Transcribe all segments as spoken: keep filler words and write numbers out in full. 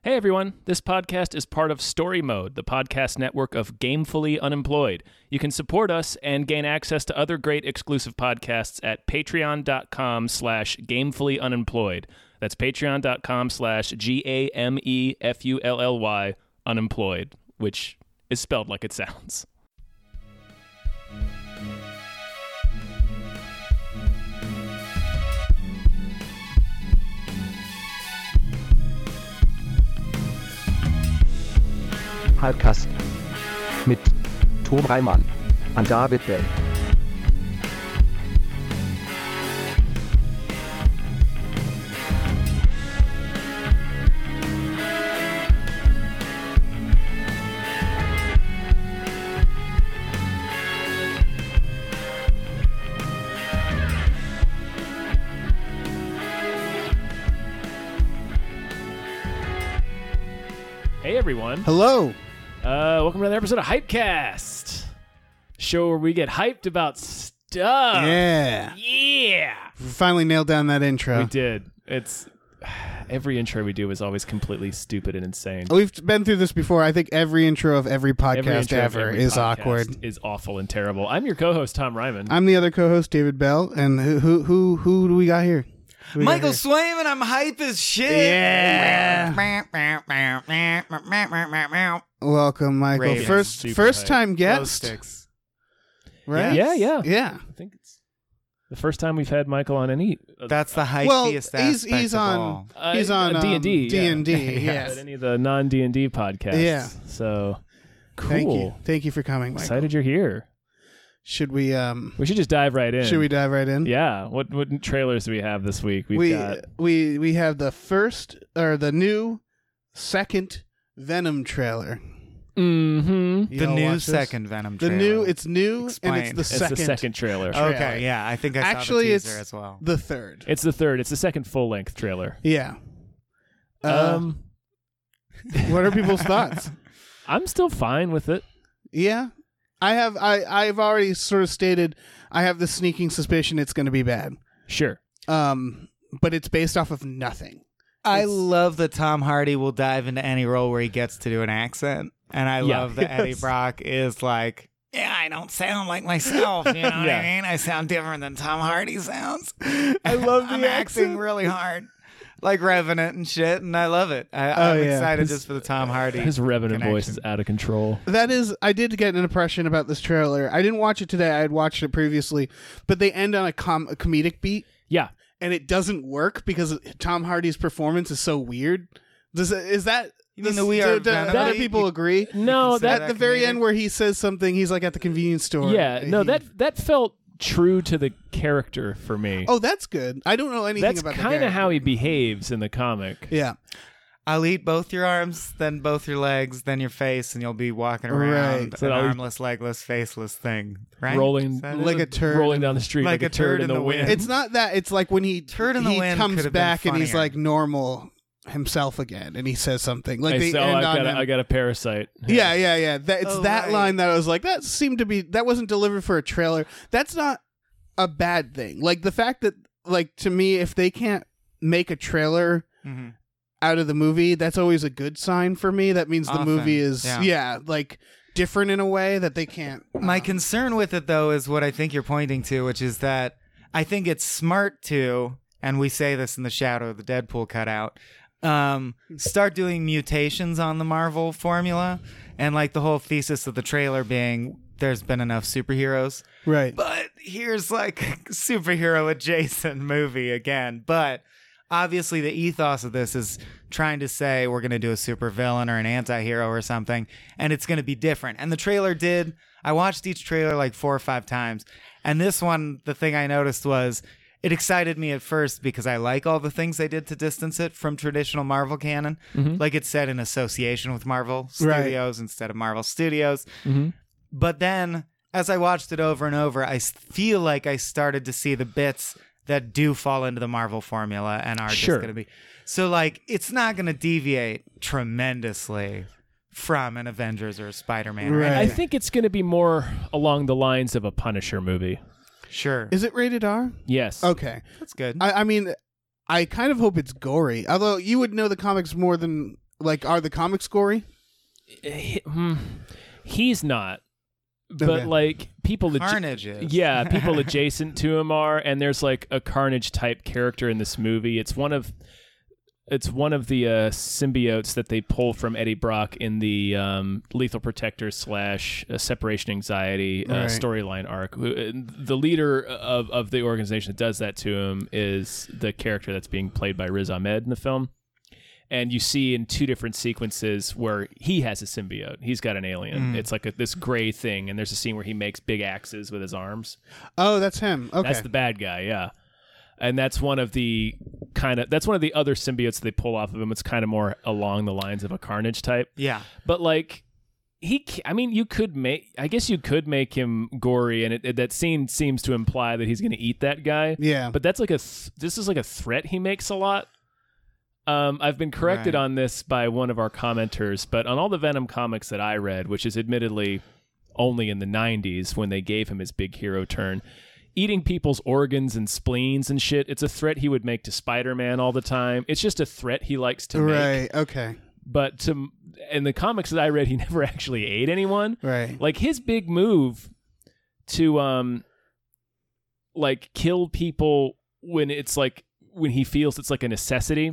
Hey everyone, this podcast is part of Story Mode, the podcast network of Gamefully Unemployed. You can support us and gain access to other great exclusive podcasts at patreon.com slash gamefully unemployed. That's patreon.com slash G-A-M-E-F-U-L-L-Y unemployed, which is spelled like it sounds. Halbkast mit Tom Reimann und David Bell. Hey everyone. Hello. Uh, welcome to another episode of Hypecast, show where we get hyped about stuff. Yeah. Yeah. We finally nailed down that intro. We did. It's every intro we do is always completely stupid and insane. We've been through this before. I think every intro of every podcast Every intro of ever every is podcast awkward. Is awful and terrible. I'm your co-host Tom Ryman. I'm the other co-host, David Bell, and who who who, who do we got here? Who we got Michael here? Swayman, I'm hype as shit. Yeah. Welcome, Michael. Ravens. First Super first hype. time Glow guest, sticks. right? yeah, yeah. Yeah. I think it's the first time we've had Michael on any. Uh, That's the hypest Well, aspect he's he's of on all. uh, he's on uh, D and D, um, D and D. yeah. Yes. At any of the non-D and D podcasts. Yeah. So cool. Thank you. Thank you for coming, Michael. Excited you're here. Should we um We should just dive right in. should we dive right in? Yeah. What what trailers do we have this week? We've we got we we have the first or the new second Venom trailer. Mm-hmm. You The all new watch this? second Venom The trailer. new it's new Explain. and it's the It's second the second trailer. trailer. Okay, yeah, I think I saw Actually, the teaser it's as well. the third. It's the third. It's the second full-length trailer. Yeah. Uh, Um, what are people's thoughts? I'm still fine with it. Yeah. I have I I've already sort of stated I have the sneaking suspicion it's going to be bad. Sure. Um but it's based off of nothing. I It's- love that Tom Hardy will dive into any role where he gets to do an accent. And I Yeah. love that Eddie Yes. Brock is like, yeah, I don't sound like myself. You know what Yeah. I mean? I sound different than Tom Hardy sounds. I love the I'm acting accent. really hard. Like Revenant and shit, and I love it. I, Oh, I'm yeah. excited His- just for the Tom Hardy. His Revenant voice connection. is out of control. That is, I did get an impression about this trailer. I didn't watch it today. I had watched it previously, but they end on a, com- a comedic beat, Yeah. and it doesn't work because Tom Hardy's performance is so weird. Does it, is that? You mean this- the We Are do, do Venom other beat? people You- agree? No, consider that At that the very comedic? end, where he says something, he's like at the convenience store. yeah, no, He- that that felt true to the character for me. Oh, that's good. I don't know anything That's about the kind of character. how he behaves in the comic. Yeah, I'll eat both your arms, then both your legs, then your face, and you'll be walking around Right. So an I'll eat- armless, legless, faceless thing. Right? Rolling Is that like it? a turd. rolling down the street like, a turd, in the wind. It's not that. It's like when he Turd in the he wind comes could have been back and he's funnier. like normal himself again, and he says something like I they say, oh, end I've on got, a, him. I got a parasite. Yeah, yeah, yeah. That, it's Oh, that right. line that I was like, that seemed to be that wasn't delivered for a trailer. That's not a bad thing. Like the fact that, like to me, if they can't make a trailer Mhm. out of the movie, that's always a good sign for me. That means the Often, movie is yeah. yeah. like different in a way that they can't. My uh, concern with it, though, is what I think you're pointing to, which is that I think it's smart to, and we say this in the shadow of the Deadpool cutout, um, start doing mutations on the Marvel formula. And like the whole thesis of the trailer being there's been enough superheroes. right. But here's like a superhero adjacent movie again. But obviously the ethos of this is trying to say we're going to do a supervillain or an anti-hero or something, and it's going to be different. And the trailer did. I watched each trailer like four or five times. And this one, the thing I noticed was it excited me at first because I like all the things they did to distance it from traditional Marvel canon. Like it said in association with Marvel Right. Studios instead of Marvel Studios. Mhm. But then, as I watched it over and over, I s- feel like I started to see the bits that do fall into the Marvel formula and are Sure. just going to be. So, like, it's not going to deviate tremendously from an Avengers or a Spider-Man. Or Right. I anything. think it's going to be more along the lines of a Punisher movie. Sure. Is it rated R? Yes. Okay. That's good. I, I mean, I kind of hope it's gory. Although you would know the comics more than Like, are the comics gory? He- hmm, He's not. But Okay. like people, adja- Carnage is. yeah, people adjacent to him are, and there's like a Carnage type character in this movie. It's one of, it's one of the uh, symbiotes that they pull from Eddie Brock in the um, Lethal Protector slash uh, Separation Anxiety uh, Right. storyline arc. Who- The leader of of the organization that does that to him is the character that's being played by Riz Ahmed in the film. And you see in two different sequences where he has a symbiote. He's got an alien. Mm. It's like a, this gray thing, and there's a scene where he makes big axes with his arms. Oh, that's him. Okay. That's the bad guy, yeah. And that's one of the kind of that's one of the other symbiotes they pull off of him. It's kind of more along the lines of a Carnage type. Yeah. But like he, ca- I mean, you could make. I guess you could make him gory, and it, it, that scene seems to imply that he's going to eat that guy. Yeah. But that's like a. Th- this is like a threat he makes a lot. Um, I've been corrected Right. on this by one of our commenters, but on all the Venom comics that I read, which is admittedly only in the nineties when they gave him his big hero turn, eating people's organs and spleens and shit, it's a threat he would make to Spider-Man all the time. It's just a threat he likes to make. Right. Okay. But to in the comics that I read, he never actually ate anyone. Right. Like his big move to um like kill people when it's like when he feels it's like a necessity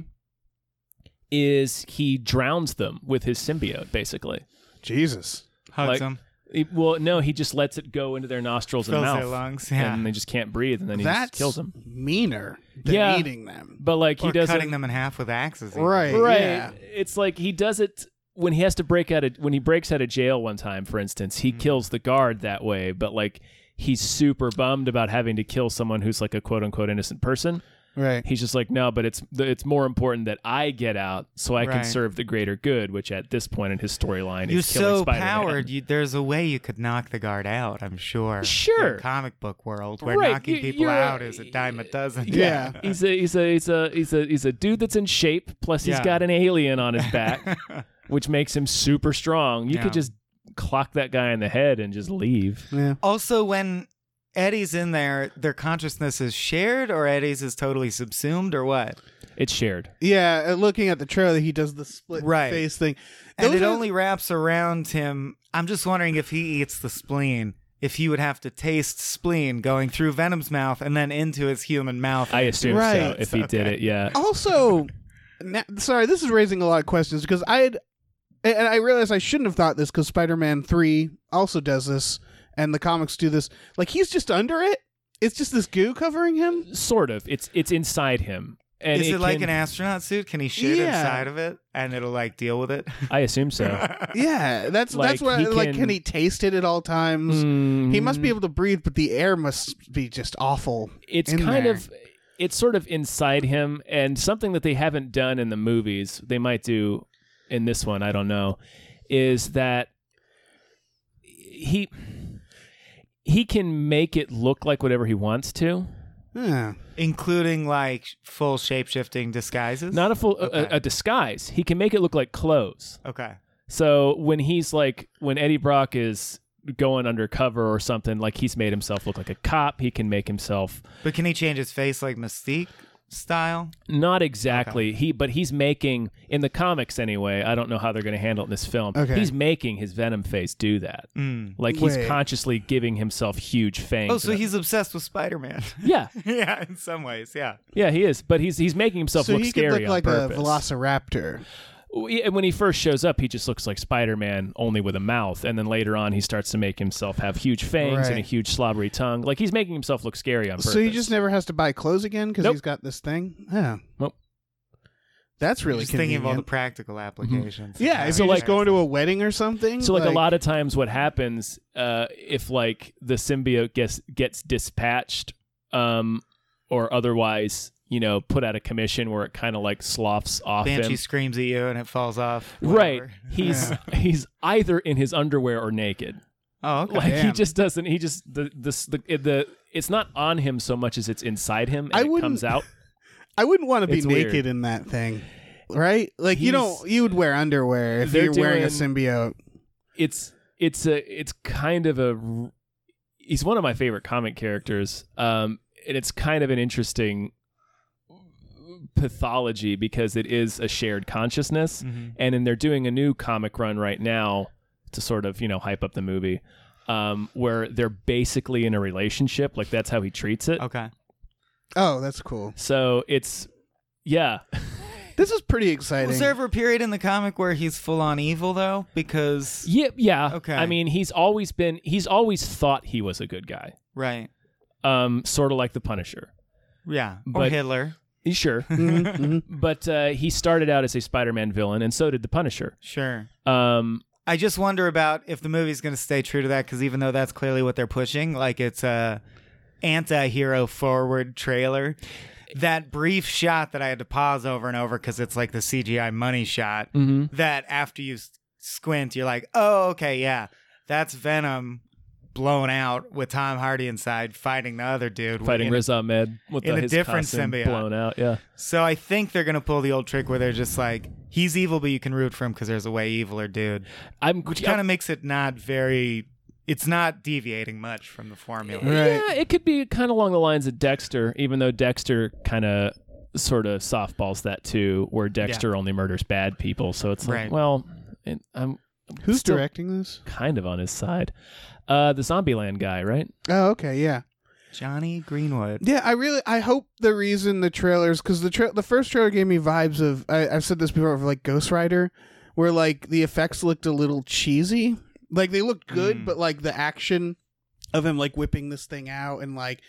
is he drowns them with his symbiote, basically. Jesus. Hugs Like- him. He- well, no, he just lets it go into their nostrils and Fills mouth, their lungs. Yeah. and they just can't breathe, and then he That's just kills them. meaner than Yeah. eating them. But like he or doesn't, cutting them in half with axes. even. Right. right? Yeah. It's like he does it when he has to break out of when he breaks out of jail one time, for instance. He Mm-hmm. kills the guard that way, but like he's super bummed about having to kill someone who's like a quote unquote innocent person. Right. He's just like, no, but it's it's more important that I get out so I can Right. serve the greater good, which at this point in his storyline You're is killing so Spider-Man. powered. You, there's a way you could knock the guard out, I'm sure. Sure. In the comic book world, where Right, knocking you- people you're a- out is a dime a dozen. Yeah. he's a he's a he's a he's a he's a dude that's in shape. Plus, he's Yeah. got an alien on his back, which makes him super strong. You Yeah. could just clock that guy in the head and just leave. Yeah. Also, when Eddie's in there, their consciousness is shared, or Eddie's is totally subsumed, or what? It's shared. Yeah. uh, Looking at the trailer, he does the split Right. face thing. And Those it are- only wraps around him. I'm just wondering if he eats the spleen, if he would have to taste spleen going through Venom's mouth and then into his human mouth. I assume so. Right. If he did Okay. it, yeah. Also, na- sorry, this is raising a lot of questions because I had, and I realize I shouldn't have thought this because Spider-Man three also does this, and the comics do this. Like he's just under it. It's just this goo covering him. Sort of. It's it's inside him. And Is it, like can- an astronaut suit? Can he shit Yeah. inside of it and it'll like deal with it? I assume so. Yeah, that's Like, that's what. he like, can- can he taste it at all times? He must be able to breathe, but the air must be just awful. It's in kind there. of it's sort of inside him, and something that they haven't done in the movies, they might do in this one, I don't know, is that he he can make it look like whatever he wants to. Yeah. Including like full shape shifting disguises? Not a full Okay. a, a disguise. He can make it look like clothes. Okay. So when he's like when Eddie Brock is going undercover or something, like he's made himself look like a cop, he can make himself But can he change his face like Mystique style? not exactly he but he's making in the comics anyway. I don't know how they're going to handle it in this film. Okay. He's making his Venom face do that. Mm. Like he's Wait. consciously giving himself huge fangs. Oh, so and- he's obsessed with Spider-Man. yeah, Yeah, in some ways, yeah. yeah, he is. But he's he's making himself So look he could scary look on like purpose. a velociraptor. And when he first shows up, he just looks like Spider-Man, only with a mouth. And then later on, he starts to make himself have huge fangs and a Right. huge slobbery tongue. Like he's making himself look scary on purpose. So he just never has to buy clothes again because Nope. he's got this thing. Yeah. Nope. That's really Just thinking of all the convenient. practical applications. Yeah, if So, you're like- just going to a wedding or something. So like, a lot of times what happens uh, if like the symbiote gets gets dispatched um, or otherwise, you know, put out of commission where it kind of like sloughs off Banshee him. screams at you and it falls off. Right. whatever. He's he's either in his underwear or naked. Oh, okay. Like he Damn. just doesn't he just the the the, the it's not on him so much as it's inside him and I it wouldn't- comes out. I wouldn't want to be It's naked weird. in that thing, right? Like you He's- don't, you would wear underwear if They're you're wearing a doing- symbiote. It's it's a it's kind of a r- he's one of my favorite comic characters. Um and it's kind of an interesting pathology because it is a shared consciousness. Mm-hmm. And then they're doing a new comic run right now to sort of, you know, hype up the movie, um, where they're basically in a relationship. Like that's how he treats it. Okay. Oh, that's cool. So it's, yeah. This is pretty exciting. Was there ever a period in the comic where he's full on evil though? Because Yeah, yeah. Okay. I mean, he's always been, he's always thought he was a good guy. right. Um, sort of like the Punisher. Yeah. Or But- Hitler. Sure. Mhm, mhm. But uh, he started out as a Spider-Man villain, and so did the Punisher. Sure. Um, I just wonder about if the movie's going to stay true to that, because even though that's clearly what they're pushing, like it's a anti-hero forward trailer, that brief shot that I had to pause over and over because it's like the C G I money shot, mhm. that after you s- squint, you're like, oh, okay, yeah, that's Venom blown out with Tom Hardy inside fighting the other dude. Fighting in- Riz Ahmed with in the, a his different costume symbiote. blown out. Yeah. So I think they're going to pull the old trick where they're just like, he's evil, but you can root for him because there's a way eviler dude. I'm Which kind of makes it not very, it's not deviating much from the formula. Right. Yeah, it could be kind of along the lines of Dexter, even though Dexter kind of sort of softballs that too, where Dexter only murders bad people. So it's like, Right. well, it, I'm Who's still directing this? kind of on his side. Uh, the Zombieland guy, right? Oh, okay, yeah. Johnny Greenwood. Yeah, I really, I hope the reason the trailers, because the tra- the first trailer gave me vibes of, I, I've said this before, of like Ghost Rider, where like the effects looked a little cheesy. Like they looked good, Mm. but like the action of him like whipping this thing out and like,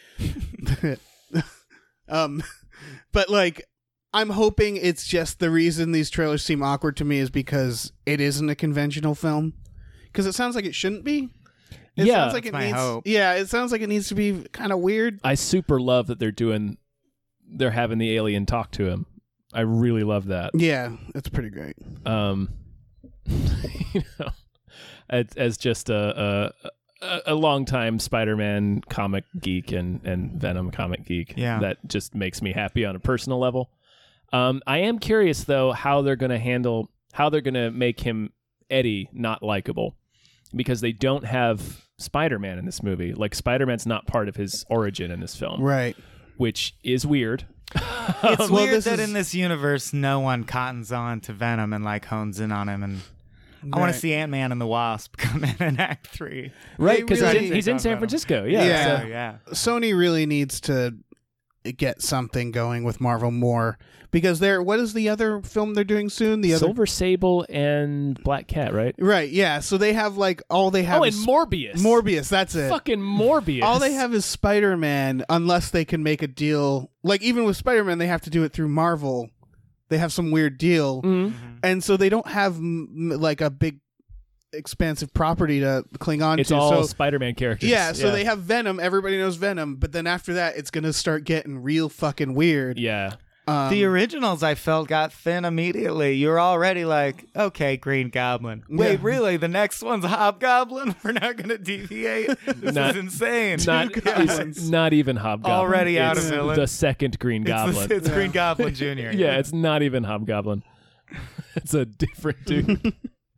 um, but like I'm hoping it's just the reason these trailers seem awkward to me is because it isn't a conventional film, because it sounds like it shouldn't be. It Yeah, sounds like that's it my needs. hope. Yeah, it sounds like it needs to be kind of weird. I super love that they're doing, they're having the alien talk to him. I really love that. Yeah, it's pretty great. Um, you know, as, as just a a, a, a longtime Spider-Man comic geek and, and Venom comic geek, Yeah. that just makes me happy on a personal level. Um, I am curious though how they're going to handle, how they're going to make him Eddie not likable, because they don't have Spider-Man in this movie. Like Spider-Man's not part of his origin in this film, Right. which is weird. It's Well, weird this that is- in this universe, no one cottons on to Venom and like hones in on him. And I want Right. to see Ant-Man and the Wasp come in in Act Three. Right, They because really- he's, he's in Take San off Venom. Francisco. Yeah. Yeah. so- yeah. Sony really needs to get something going with Marvel more, because they're, what is the other film they're doing soon? The other Silver Sable and Black Cat, right? Right, yeah. So they have like all they have Oh, and is Morbius. Morbius, that's it. Fucking Morbius. All they have is Spider-Man, unless they can make a deal. Like even with Spider-Man, they have to do it through Marvel. They have some weird deal. Mhm. And so they don't have m- like a big expansive property to cling on It's to. all so Spider-Man characters. yeah, so they have Venom. Everybody knows Venom, but then after that, it's gonna start getting real fucking weird. Yeah. Um, The originals, I felt, got thin immediately. You're already like, okay, Green Goblin. Wait, Yeah. really? The next one's Hobgoblin? We're not going to deviate? This Not- is insane. Not, goblins. it's not even Hobgoblin. Already out of It's villain. the second Green It's, Goblin. it's Green Goblin Junior yeah, it's not even Hobgoblin. It's a different dude.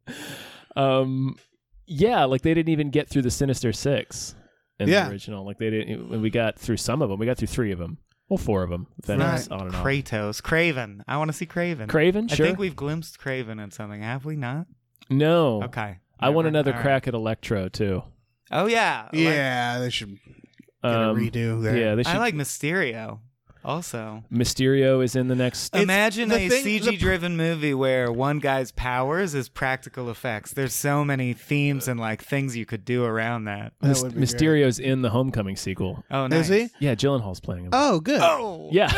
um, yeah, like they didn't even get through the Sinister Six in Yeah. the original. Like they didn't. We got through some of them. We got through three of them. Well, four of them. Venom's Not on and off. Kratos. Craven. I want to see Craven. Craven, I sure. think we've glimpsed Craven in something, have we not? no. Okay. I want Never- another all right. crack at Electro too. Oh, yeah. I like- yeah, they should get Um, a redo there. Yeah, they should. I like Mysterio also. Mysterio is in the next. It's- Imagine the a thing- C G driven movie where one guy's powers is practical effects. There's so many themes and like things you could do around that. That Mys- would be great. Mysterio's in the Homecoming sequel. Oh, nice. Is he? Yeah, Gyllenhaal's playing him. Oh, good. Oh, Yeah.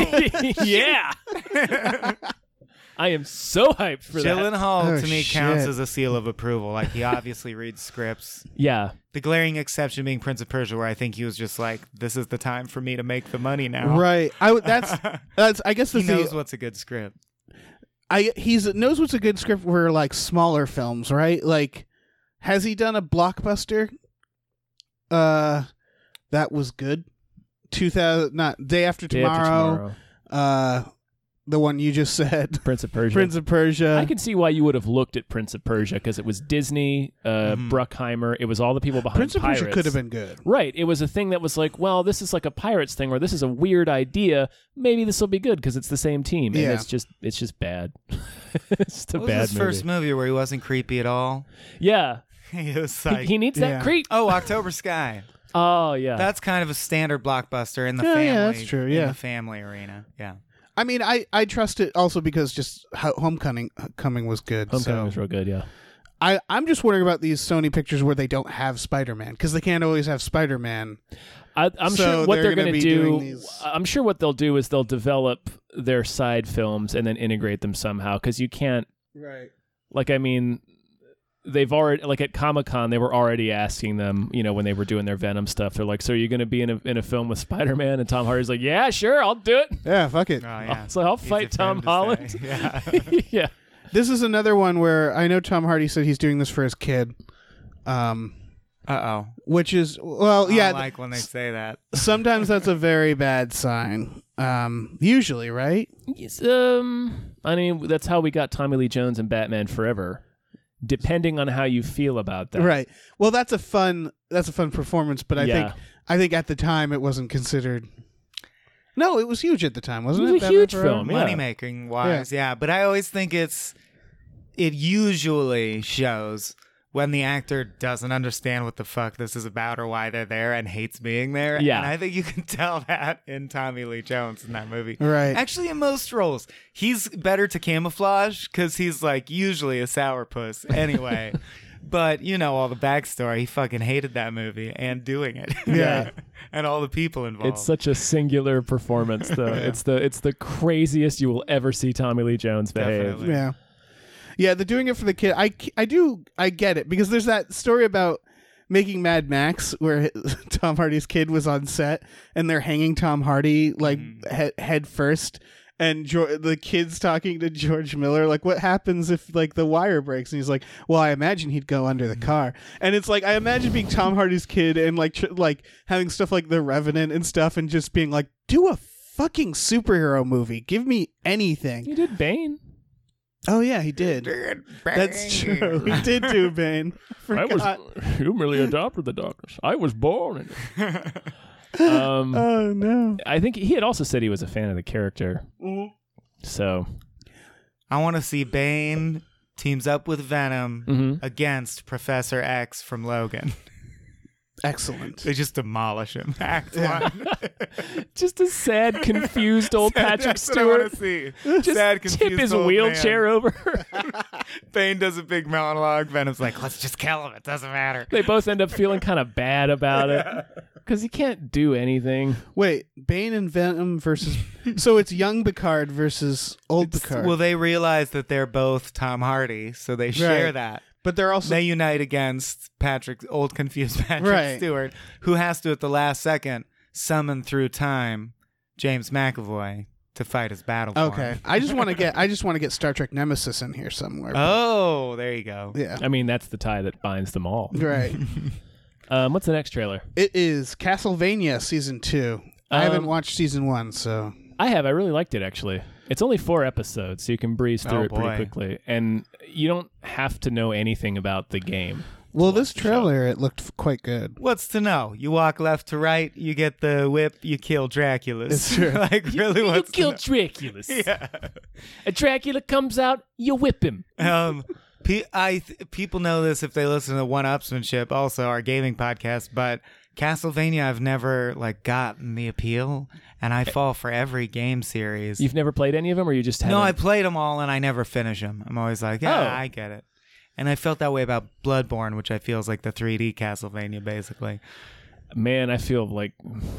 yeah. I am so hyped for that. Gyllenhaal Oh, to me counts shit. as a seal of approval. Like he obviously reads scripts. Yeah. The glaring exception being Prince of Persia, where I think he was just like, "This is the time for me to make the money now." Right. I would. That's. That's. I guess the he thing. knows what's a good script. I he's knows what's a good script for like smaller films, right? Like, has he done a blockbuster? Uh, that was good. Two thousand, not Day After Day After Tomorrow. Tomorrow. Uh, the one you just said, Prince of Persia. Prince of Persia. I can see why you would have looked at Prince of Persia because it was Disney, uh, Mhm. Bruckheimer. It was all the people behind Prince of Pirates. Persia could have been good. Right. It was a thing that was like, well, this is like a Pirates thing, or this is a weird idea. Maybe this will be good because it's the same team. And Yeah. it's just it's just bad. It's just a What bad was his movie. first movie where he wasn't creepy at all? Yeah. He was He, like, he needs Yeah. that creep. oh, October Sky. Oh, yeah. That's kind of a standard blockbuster in the Yeah, family. yeah, that's true, yeah. In the family arena. Yeah. I mean, I, I trust it also because just ho- Homecoming coming was good. Homecoming so. was real good, yeah. I, I'm just wondering about these Sony pictures where they don't have Spider-Man because they can't always have Spider-Man. I, I'm So sure what they're they're gonna going to be do. doing these- I'm sure what they'll do is they'll develop their side films and then integrate them somehow because you can't. Right. Like, I mean, they've already like at Comic-Con they were already asking them, you know, when they were doing their Venom stuff. They're like, "So are you going to be in a in a film with Spider-Man?" And Tom Hardy's like, "Yeah, sure, I'll do it." Yeah, fuck it. Oh, yeah. So I'll Easy fight for Tom him to Holland. say. Yeah. Yeah. This is another one where I know Tom Hardy said he's doing this for his kid. Um, Uh-oh. which is well, I yeah. don't like when they say that. Sometimes that's a very bad sign. Um, usually, right? Yes, um, I mean, that's how we got Tommy Lee Jones and Batman Forever. Depending on how you feel about that, Right. Well, that's a fun that's a fun performance, but I Yeah. think I think at the time it wasn't considered. No, it was huge at the time, wasn't It it? was a Batman huge Forever? film. Yeah. Money making wise, yeah. But I always think it's it usually shows when the actor doesn't understand what the fuck this is about or why they're there and hates being there. Yeah. And I think you can tell that in Tommy Lee Jones in that movie. Right. Actually, in most roles, he's better to camouflage because he's like usually a sourpuss anyway. But you know all the backstory. He fucking hated that movie and doing it. Yeah. And all the people involved. It's such a singular performance, though. It's the it's the craziest you will ever see Tommy Lee Jones behave. Definitely. Yeah. Yeah, the doing it for the kid. I, I do I get it because there's that story about making Mad Max where Tom Hardy's kid was on set and they're hanging Tom Hardy like Mm-hmm. he- head first and jo- the kid's talking to George Miller like what happens if like the wire breaks and he's like, well, I imagine he'd go under the car. And it's like I imagine being Tom Hardy's kid and like tr- like having stuff like The Revenant and stuff and just being like, do a fucking superhero movie. Give me anything. He did Bane. Oh yeah, he did. That's true. He did do Bane. I was. Forgot. You merely adopted the darkness. I was born in it. Um, Oh no. I think he had also said he was a fan of the character. So I want to see Bane teams up with Venom mhm. against Professor X from Logan. Excellent. They just demolish him. Act one. just a sad, confused old Patrick That's what I want Stewart. to see. Just Sad, tip confused his old wheelchair man. over. Bane does a big monologue. Venom's like, let's just kill him. It doesn't matter. They both end up feeling kind of bad about it because he can't do anything. Wait, Bane and Venom versus. So it's young Picard versus old Picard. Well, they realize that they're both Tom Hardy, so they share Right. that. but they're also. They unite against Patrick, old confused Patrick Right. Stewart, who has to, at the last second, summon through time James McAvoy to fight his battle. for okay. him. I just want to get. I just want to get Star Trek Nemesis in here somewhere. Oh, there you go. Yeah. I mean, that's the tie that binds them all. Right. Um, what's the next trailer? It is Castlevania season two. I haven't Um, watched season one, so I have. I really liked it, actually. It's only four episodes, so you can breeze through Oh, it pretty boy. quickly. And you don't have to know anything about the game. well, watch this the show. trailer it looked f- quite good. What's to know? You walk left to right, you get the whip, you kill Draculas. It's true. like, really, you what's kill to know? Draculas. Yeah. A Dracula comes out, you whip him. um, pe- I th- people know this if they listen to One Upsmanship, also our gaming podcast. But Castlevania, I've never like gotten the appeal, and I fall for every game series. You've never played any of them, or you just haven't? no, I played them all, and I never finish them. I'm always like, yeah, Oh. I get it. And I felt that way about Bloodborne, which I feel is like the three D Castlevania, basically. Man, I feel like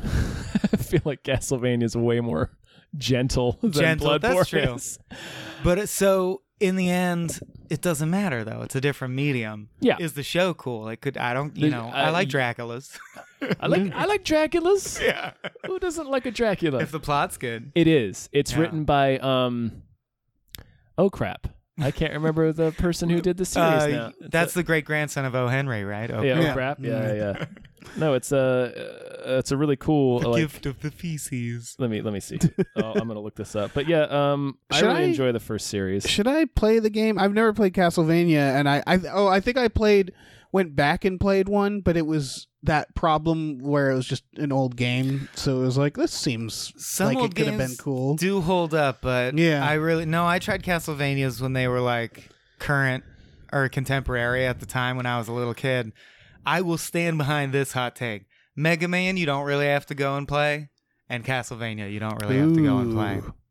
I feel like Castlevania is way more gentle than Gentle, Bloodborne that's true. is. But it, so in the end, it doesn't matter though. It's a different medium. Yeah. Is the show cool? It could. I don't. You The- know. I- I like Draculas. I like I like Draculas. yeah. Who doesn't like a Dracula? If the plot's good. It is. It's Yeah. written by um oh crap. I can't remember the person who did the series Uh, now. It's that's a- the great grandson of O. Henry, right? O. yeah, Yeah. oh, crap. Yeah, yeah, yeah. No, it's a uh, it's a really cool The like. gift of the feces. Let me let me see. oh, I'm gonna look this up. But yeah, um, I Should really I- enjoy the first series. Should I play the game? I've never played Castlevania, and I, I oh I think I played went back and played one, but it was that problem where it was just an old game, so it was like this seems Some like old it could have been games cool. Do hold up, but Yeah. I really no. I tried Castlevanias when they were like current or contemporary at the time when I was a little kid. I will stand behind this hot take. Mega Man, you don't really have to go and play, and Castlevania, you don't really have to go and play. Ooh.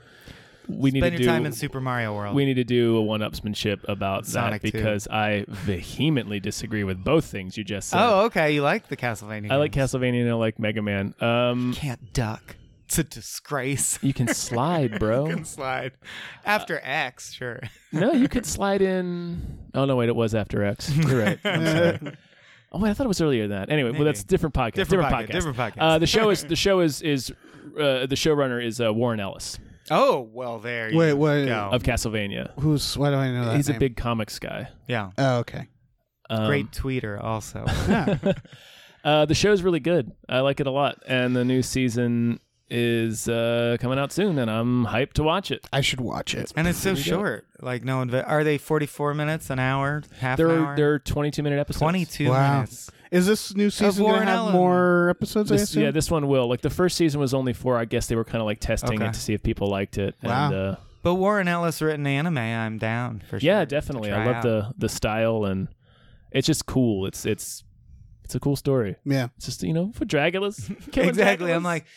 We need Spend to your do time in Super Mario World. we need to do a one-upsmanship about Sonic that two. because I vehemently disagree with both things you just said. oh, okay. You like the Castlevania? I like games. Castlevania and I like Mega Man. Um, Can't duck. It's a disgrace. you can slide, bro. You can slide after X, sure. No, you could slide in. Oh no, wait, it was after X. You're right. I'm sorry. Oh wait, I thought it was earlier than that. Anyway, well, that's Maybe. different podcast. Different, Different, podcast. podcast. Different podcast. Uh, the show is the show is is uh, the showrunner is uh, Warren Ellis oh well, there you Wait, what- go. of Castlevania. Who's why do I know that? He's a name? big comics guy. yeah, Oh, okay. Um, great tweeter also. Yeah. uh, the show's really good. I like it a lot, and the new season is uh, coming out soon, and I'm hyped to watch it. I should watch it. And it's so Pretty dope. short. Like no one. Are they forty-four minutes, an hour, half They're an hour? they're twenty-two minute episodes. twenty-two Wow. minutes. Is this new season going to Warren have Ellis. more episodes? I This, assume? yeah, this one will. Like the first season was only four. I guess they were kind of like testing Okay. it to see if people liked it. Wow. And, uh, But Warren Ellis written anime, I'm down for sure. yeah, to definitely. try I love out. the the style, and it's just cool. It's it's it's a cool story. yeah. It's just you know for Dragulas. killing Exactly. Dragulas. I'm like,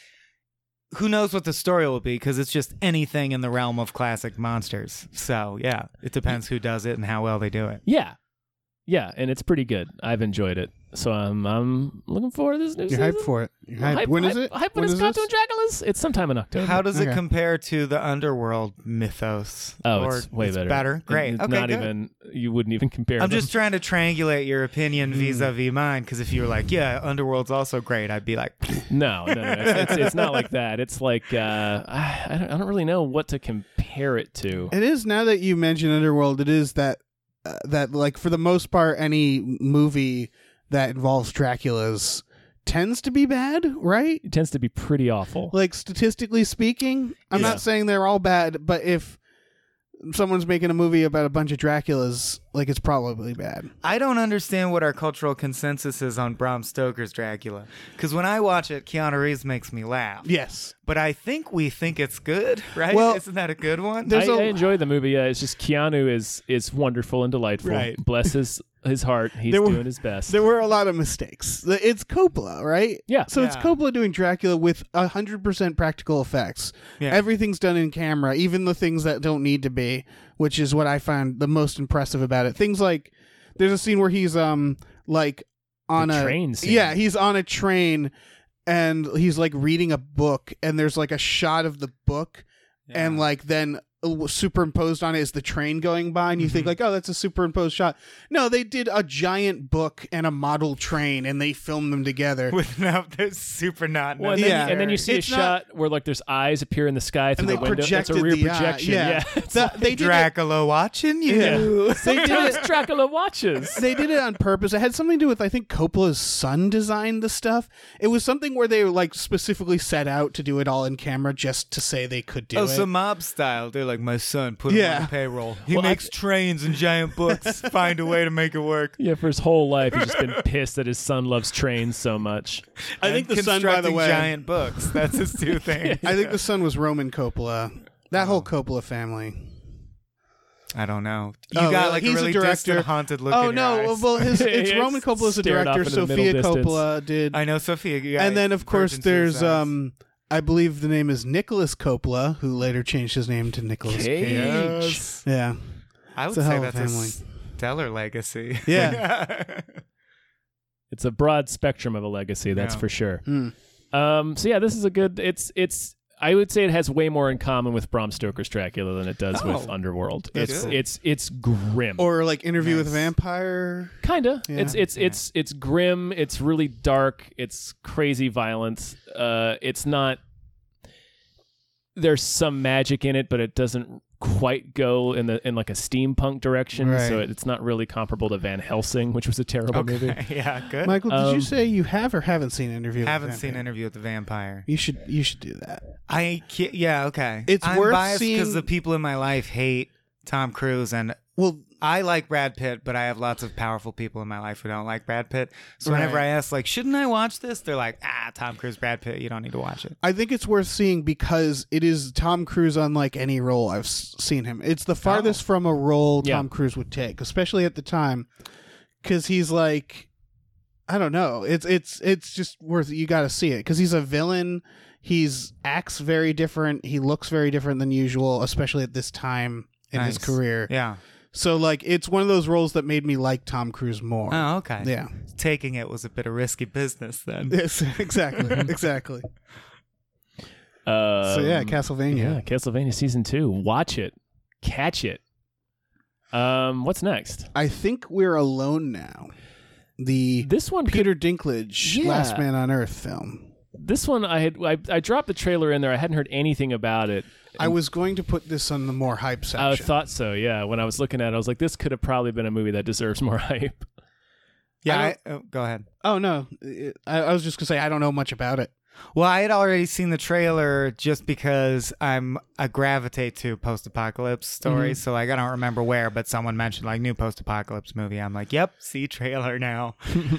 who knows what the story will be? Because it's just anything in the realm of classic monsters. So yeah, it depends who does it and how well they do it. yeah, yeah, and it's pretty good. I've enjoyed it, so I'm I'm looking forward to this new You're season. hyped for it. You're Hype- hyped. When is hype- it? Hype when when is it's this? Cartoon Dragulas. It's sometime in October. How does Okay. it compare to the underworld mythos? Oh, Or it's way better. Better. Great. It's Okay. not good. even. You wouldn't even compare. I'm them. just trying to triangulate your opinion Mm. vis-a-vis mine, because if you were like, yeah, Underworld's also great, I'd be like, No, no, no. It's, it's, it's not like that. It's like uh, I, I don't I don't really know what to compare it to. It is, now that you mention Underworld, it is that uh, that like for the most part any movie that involves Draculas tends to be bad, right? It tends to be pretty awful. Like statistically speaking, I'm Yeah. not saying they're all bad, but if someone's making a movie about a bunch of Draculas, like it's probably bad. I don't understand what our cultural consensus is on Bram Stoker's Dracula. Because when I watch it, Keanu Reeves makes me laugh. Yes. But I think we think it's good, right? Well, Isn't that a good one? I, there's a- I enjoy the movie. Yeah, it's just Keanu is is wonderful and delightful. Right. Bless his his heart. He's There were- doing his best. There were a lot of mistakes. The- It's Coppola, right? Yeah. So it's Yeah. Coppola doing Dracula with one hundred percent practical effects. Yeah. Everything's done in camera, even the things that don't need to be, which is what I find the most impressive about it. Things like there's a scene where he's um like on The a train scene. Yeah, he's on a train and he's like reading a book, and there's like a shot of the book and like then uh, superimposed on it is the train going by, and you think like, oh, that's a superimposed shot. No, they did a giant book and a model train and they filmed them together. With no, there's super not. Well, and, then, Yeah. and then you see It's a not- shot where like there's eyes appear in the sky through and the they window. That's projected a rear the eye. projection. Yeah, Yeah. It's The- they did it, Dracula watching you. they did Sometimes it. Dracula watches. They did it on purpose. It had something to do with, I think, Coppola's son designed the stuff. It was something where they like specifically set out to do it all in camera just to say they could do Oh, it. so mob style. They're like, my son, put him Yeah. on the payroll. He Well, I- makes trains and giant books. Find a way to make it work. Yeah, for his whole life, he's just been pissed that his son loves trains so much. I think And the son, by the constructing way, giant books. That's his two things. I think the son was Roman Coppola. That whole Coppola family. I don't know. You Oh, got really? like He's a a really director. distant, haunted look Oh in no! your eyes. Well, his, it's It's Roman Coppola's a staring off director. into the middle Sophia distance. Coppola did, I know Sophia. Yeah, and then of course Virgin there's Suicides. um, I believe the name is Nicholas Coppola, who later changed his name to Nicholas Cage. Cage. Yes. Yeah, I would It's a say hell of that's a a family. stellar legacy. Yeah. It's a broad spectrum of a legacy, that's Yeah. for sure. Mm. Um, so yeah, this is a good. It's it's. I would say it has way more in common with Bram Stoker's Dracula than it does with Oh, Underworld. that's It's cool. it's it's grim. or like Interview with a Nice. Vampire. Kinda. Yeah. It's it's Yeah. it's it's grim. It's really dark. It's crazy violent. Uh, it's not. There's some magic in it, but it doesn't quite go in the in like a steampunk direction, Right. so it, it's not really comparable to Van Helsing, which was a terrible movie. yeah, good. Michael, did Um, you say you have or haven't seen Interview? with the Haven't seen Vampire? Interview with the Vampire. You should. You should do that. I ca- yeah okay. It's I'm worth biased because seeing- the people in my life hate Tom Cruise, and Well, I like Brad Pitt, but I have lots of powerful people in my life who don't like Brad Pitt. So whenever Right. I ask, like, shouldn't I watch this? They're like, ah, Tom Cruise, Brad Pitt. You don't need to watch it. I think it's worth seeing because it is Tom Cruise unlike any role I've s- seen him. It's the farthest from a role Yeah. Tom Cruise would take, especially at the time, because he's like, I don't know. It's it's it's just worth. You got to see it because he's a villain. He's acts very different. He looks very different than usual, especially at this time in his Nice. career. Yeah. So like, it's one of those roles that made me like Tom Cruise more. Oh, okay. Yeah. Taking it was a bit of risky business then. Yes, exactly, exactly. Um, So yeah, Castlevania. Yeah, Castlevania season two. Watch it, catch it. Um, what's next? I think we're alone now. The This one, Peter Dinklage Yeah. Last Man on Earth film. this one, I had I, I dropped the trailer in there. I hadn't heard anything about it. I was going to put this on the more hype section. I thought so. Yeah, when I was looking at it, I was like, this could have probably been a movie that deserves more hype. Yeah. I I oh, go ahead. oh no, I, I was just gonna say I don't know much about it. Well, I had already seen the trailer just because I'm I gravitate to post-apocalypse stories. Mm-hmm. So like I don't remember where, but someone mentioned like new post-apocalypse movie. I'm like, yep, see trailer now.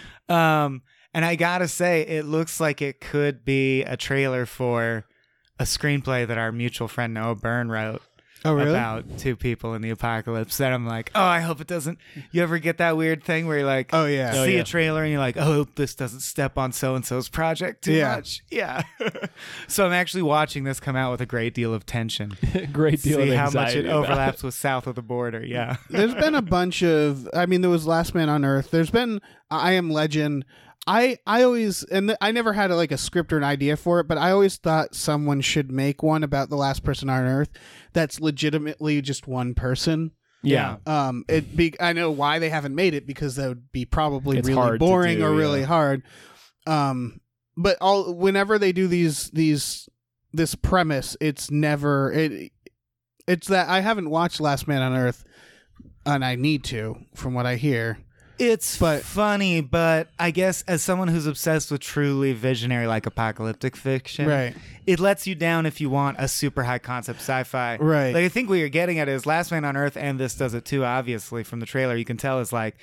um, and I gotta say, it looks like it could be a trailer for a screenplay that our mutual friend Noah Byrne wrote. Oh really? About two people in the apocalypse. That I'm like, oh, I hope it doesn't. You ever get that weird thing where you're like, Oh yeah. Oh, see yeah. a trailer and you're like, oh, I hope this doesn't step on so and so's project too Yeah. much. Yeah. So I'm actually watching this come out with a great deal of tension. Great deal See of how much anxiety it about overlaps with South of the Border. Yeah. There's been a bunch of. I mean, there was Last Man on Earth. There's been I Am Legend. I I always and th- I never had a, like a script or an idea for it, but I always thought someone should make one about the last person on Earth that's legitimately just one person. Yeah. Um, it be I know why they haven't made it because that would be probably It's really hard to boring do, or really yeah. hard. Um, but all whenever they do these these this premise, it's never it. It's that I haven't watched Last Man on Earth, and I need to, from what I hear. It's But- funny, but I guess as someone who's obsessed with truly visionary, like apocalyptic fiction, Right. it lets you down if you want a super high concept sci-fi. Right. Like I think what you're getting at is Last Man on Earth, and this does it too. Obviously, from the trailer, you can tell is like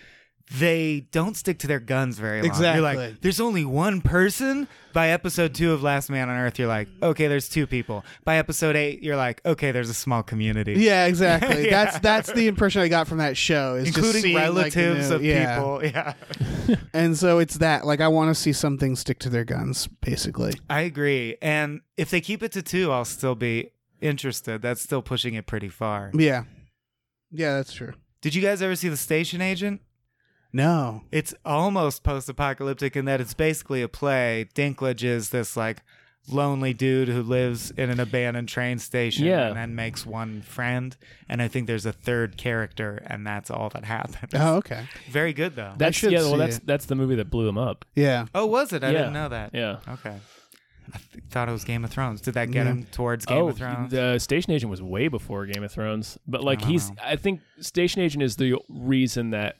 they don't stick to their guns very long. You're Exactly. like, there's only one person. By episode two of Last Man on Earth, you're like, okay, there's two people. By episode eight, you're like, okay, there's a small community. Yeah, exactly. Yeah. That's that's the impression I got from that show. Is just Including seeing, like, the relatives new- of yeah. people. Yeah. And so it's that. Like I want to see something stick to their guns, basically. I agree. And if they keep it to two, I'll still be interested. That's still pushing it pretty far. Yeah. Yeah, that's true. Did you guys ever see The Station Agent? No. It's almost post-apocalyptic in that it's basically a play. Dinklage is this like lonely dude who lives in an abandoned train station Yeah. and then makes one friend. And I think there's a third character, and that's all that happens. Oh, okay. Very good though. That's should yeah. Well, see that's it. that's the movie that blew him up. Yeah. oh, was it? I Yeah. didn't know that. Yeah. Okay. I th- thought it was Game of Thrones. Did that get Yeah. him towards Game oh, of Thrones? the Station Agent was way before Game of Thrones, but like I don't he's. know. I think Station Agent is the reason that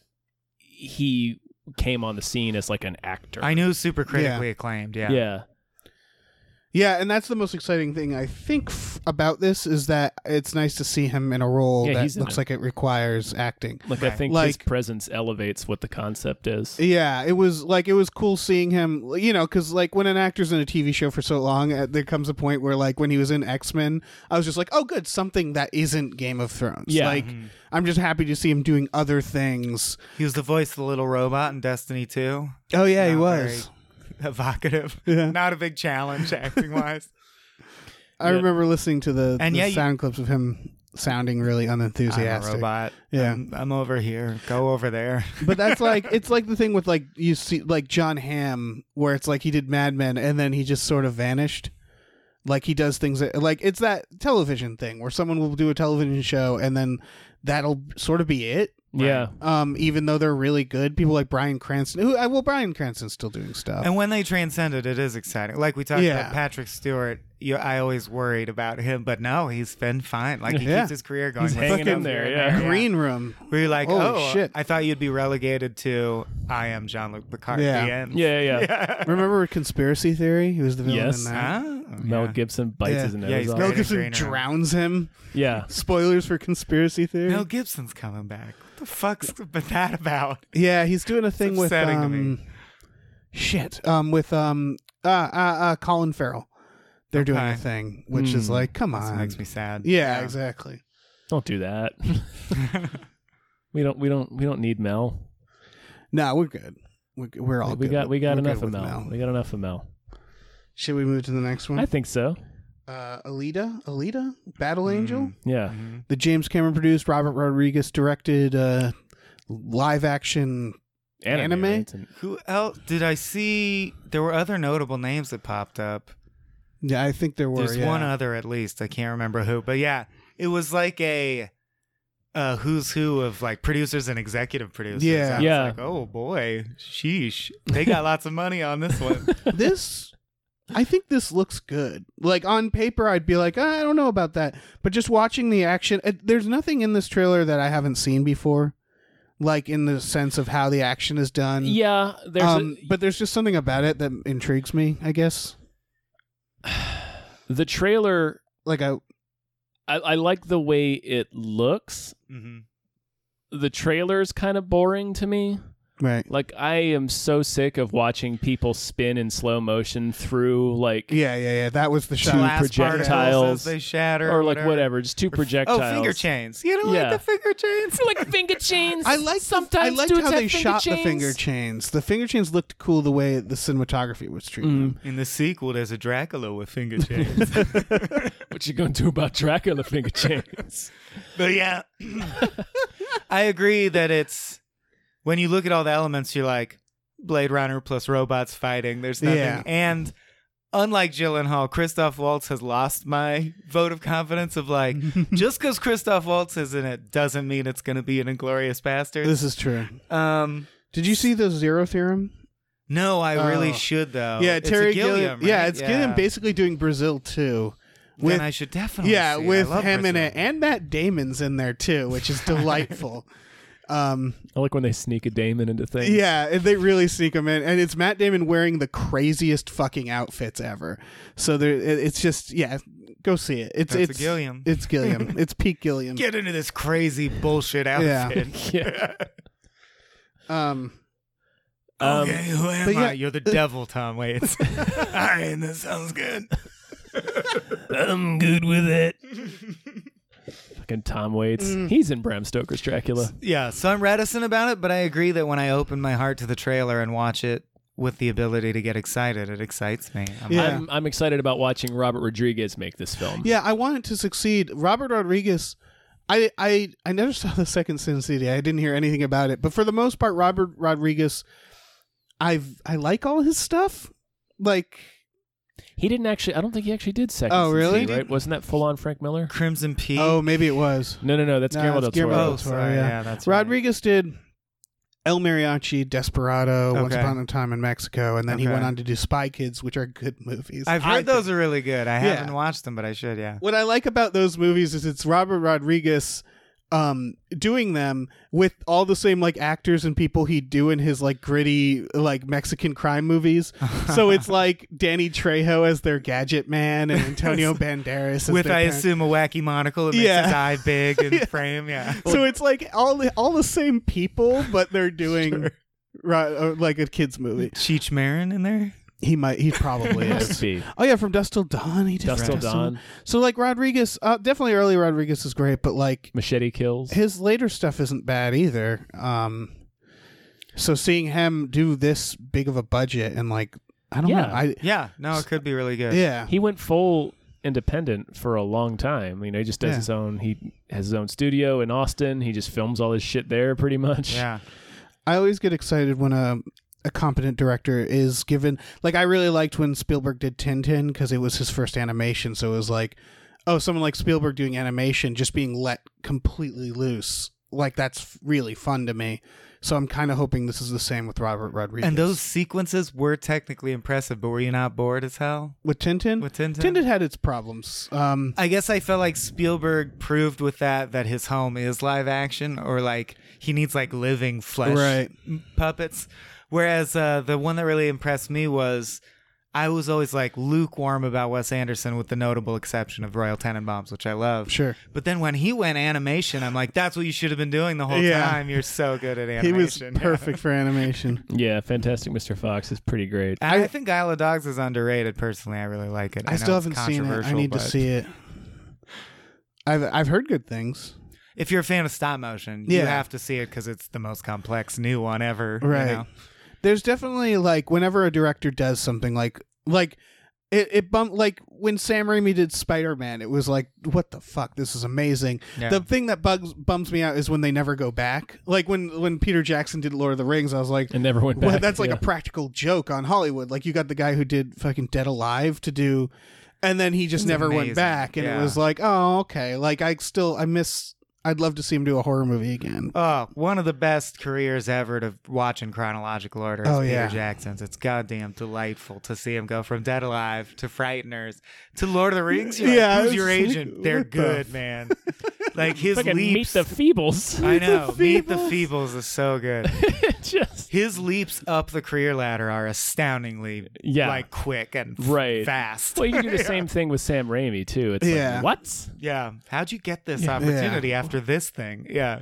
he came on the scene as like an actor. I knew super critically acclaimed. Yeah. Yeah. Yeah, and that's the most exciting thing I think f- about this is that it's nice to see him in a role Yeah, that he's in looks it. like it requires acting. Like I Right. think his Like- presence elevates what the concept is. Yeah, it was like it was cool seeing him, you know, because like when an actor's in a T V show for so long, uh, there comes a point where like when he was in X-Men, I was just like, oh, good, something that isn't Game of Thrones. Yeah. like I'm just happy to see him doing other things. He was the voice of the little robot in Destiny two. Oh yeah, he Not was. very evocative. Yeah. Not a big challenge acting wise. I Yeah. remember listening to the, And the yeah, you- sound clips of him sounding really I'm a unenthusiastic. robot. Yeah. I'm, I'm over here. Go over there. But that's like it's like the thing with like you see like John Hamm where it's like he did Mad Men and then he just sort of vanished. Like he does things that, like it's that television thing where someone will do a television show and then that'll sort of be it. Yeah. Um, even though they're really good, people like Bryan Cranston. Who, uh, well, Bryan Cranston's still doing stuff. And when they transcend it, it is exciting. Like we talked Yeah. about Patrick Stewart. you, I always worried about him, but no, he's been fine. Like he Yeah. keeps his career going. He's with hanging stuff in there, here yeah. and Green Room. Where you're like, Holy oh, shit. I thought you'd be relegated to I am Jean-Luc Picard. Yeah. The end. Yeah, yeah. yeah. Remember Conspiracy Theory? He was the villain Yes. in that. Ah, Mel yeah. Gibson bites Yeah. his nose Yeah, he's off. Mel Great Gibson Green Room. drowns him. Yeah. Spoilers for Conspiracy Theory. Mel Gibson's coming back. What the fuck's been that about? Yeah, he's doing a thing with upsetting to me. um, shit. Um, with um, uh, uh, uh, Colin Farrell. They're doing a Okay. thing, which Hmm. is like, come This on. makes me sad. Yeah, exactly. Don't do that. we don't. We don't. We don't need Mel. No, we're good. We're, we're all we good. got. We got We're enough good of with Mel. We got enough of Mel. Should we move to the next one? I think so. uh, Alita, Alita, Battle Angel, Yeah. Mhm. the James Cameron produced, Robert Rodriguez directed, uh, live action. Anime? It's an- Who else did I see? There were other notable names that popped up. Yeah, I think there were. There's yeah. one other at least. I can't remember who, but yeah, it was like a uh, who's who of like producers and executive producers. Yeah. I was Yeah. like, oh boy, sheesh, they got lots of money on this one. This, I think this looks good. Like on paper, I'd be like, "Ah, I don't know about that, but just watching the action, it, there's nothing in this trailer that I haven't seen before. Like in the sense of how the action is done. yeah. There's. um, a, but there's just something about it that intrigues me, I guess. the trailer. Like I, I, I like the way it looks. hmm The trailer's kind of boring to me. right. Like I am so sick of watching people spin in slow motion through like Yeah, yeah, yeah. That was the Two shot. Glass projectiles. particles as they shatter, or like whatever. whatever, just two Or- projectiles. Oh, finger chains. You don't Yeah. like the finger chains? like finger chains. I like sometimes I liked dudes how have they finger shot chains. the finger chains. The finger chains looked cool the way the cinematography was treated. Mm. In the sequel, there's a Dracula with finger chains. What you gonna do about Dracula finger chains? But yeah, I agree that it's when you look at all the elements, you're like Blade Runner plus robots fighting. There's nothing, Yeah. and unlike Gyllenhaal, Christoph Waltz has lost my vote of confidence. Of like, just because Christoph Waltz is in it doesn't mean it's going to be an Inglorious Bastard. This is true. Um, Did you see the Zero Theorem? no, I really Oh. should though. yeah, It's a Terry Gilliam. Gilliam. right? Yeah, it's Gilliam basically doing Brazil too. Then With I should definitely. yeah, see. I with love him in Brazil. it, and Matt Damon's in there too, which is delightful. um, I like when they sneak a Damon into things. yeah, and they really sneak him in, and it's Matt Damon wearing the craziest fucking outfits ever. So there, it, it's just yeah, go see it. It's That's a it's Gilliam. It's Gilliam. It's peak Gilliam. Get into this crazy bullshit Yeah. outfit. Yeah. Um, Um, Okay, who am but yeah- I? You're the devil, Tom Waits. All right, that sounds good. I'm good with it. Fucking Tom Waits. Mm. He's in Bram Stoker's Dracula. Yeah, so I'm reticent about it, but I agree that when I open my heart to the trailer and watch it with the ability to get excited, it excites me. I'm Yeah. like, I'm I'm excited about watching Robert Rodriguez make this film. yeah, I want it to succeed. Robert Rodriguez. I, I I never saw the second Sin City. I didn't hear anything about it, but for the most part, Robert Rodriguez, I've I like all his stuff. Like, He didn't actually. I don't think he actually did Second. Oh, Sin really? City, right? Wasn't that full on Frank Miller? Crimson Peak. oh, maybe it was. No, no, no. That's No, Guillermo it's del Guillermo Toro. del Oh, Toro, sorry. yeah. Yeah, that's right. Rodriguez did El Mariachi, Desperado, Once Okay. Upon a Time in Mexico, and then he Okay. went on to do Spy Kids, which are good movies. I've I heard those think. are really good. I Yeah. haven't watched them, but I should, yeah. What I like about those movies is it's Robert Rodriguez um doing them with all the same like actors and people he'd do in his like gritty like Mexican crime movies. So it's like Danny Trejo as their gadget man and Antonio Banderas as With, their I parent. assume, a wacky monocle that makes Yeah. his eye big and frame, yeah. So it's like all the all the same people, but they're doing ri- uh, like a kids movie. Cheech Marin in there? He might he probably Must is. be. Oh yeah, from Dust Till Dawn. He did Dust Till Dust Dawn. So like Rodriguez, uh, definitely early Rodriguez is great, but like Machete Kills. his later stuff isn't bad either. Um, so seeing him do this big of a budget and like I don't Yeah. know, I Yeah, no, it could be really good. yeah, He went full independent for a long time. You know, he just does Yeah. his own. He has his own studio in Austin. He just films all his shit there, pretty much. Yeah. I always get excited when a a competent director is given. Like I really liked when Spielberg did Tintin because it was his first animation, so it was like, oh, someone like Spielberg doing animation, just being let completely loose like that's really fun to me. So I'm kind of hoping this is the same with Robert Rodriguez. And those sequences were technically impressive, but were you not bored as hell? with Tintin, With Tintin? Tintin had its problems. Um, I guess I felt like Spielberg proved with that that his home is live action, or like he needs like living flesh Right. puppets. Whereas uh, the one that really impressed me was I was always like lukewarm about Wes Anderson, with the notable exception of Royal Tenenbaums, which I love. Sure. But then when he went animation, I'm like, that's what you should have been doing the whole Yeah. time. You're so good at he was animation. perfect for animation. Yeah, Fantastic Mister Fox is pretty great. I, I think Isle of Dogs is underrated. Personally, I really like it. I, know still it's haven't seen it. I controversial, need to but see it. I've I've heard good things. If you're a fan of stop motion, you Yeah. have to see it because it's the most complex new one ever. you Right. know? There's definitely like whenever a director does something like like it, it bum like when Sam Raimi did Spider-Man, it was like, what the fuck, this is amazing. Yeah. The thing that bugs bums me out is when they never go back. Like when when Peter Jackson did Lord of the Rings, I was like, And never went well, back. that's like yeah. a practical joke on Hollywood. Like you got the guy who did fucking Dead Alive to do, and then he just It's never went amazing. back, and Yeah. it was like, oh, okay. Like I still I miss. I'd love to see him do a horror movie again. Oh, one of the best careers ever to watch in chronological order is Oh, Peter yeah. Jackson's. It's goddamn delightful to see him go from Dead Alive to Frighteners to Lord of the Rings. You're like, Yeah, who's it's your like, agent? They're what the good, f- man. Like his Fucking Meet leaps. the Feebles. I know. the Meet the Feebles. Feebles is so good. Just His leaps up the career ladder are astoundingly Yeah. like quick and f- Right. fast. well, you can do the Yeah. same thing with Sam Raimi too. It's Yeah. like what? Yeah. How'd you get this opportunity after this thing? Yeah.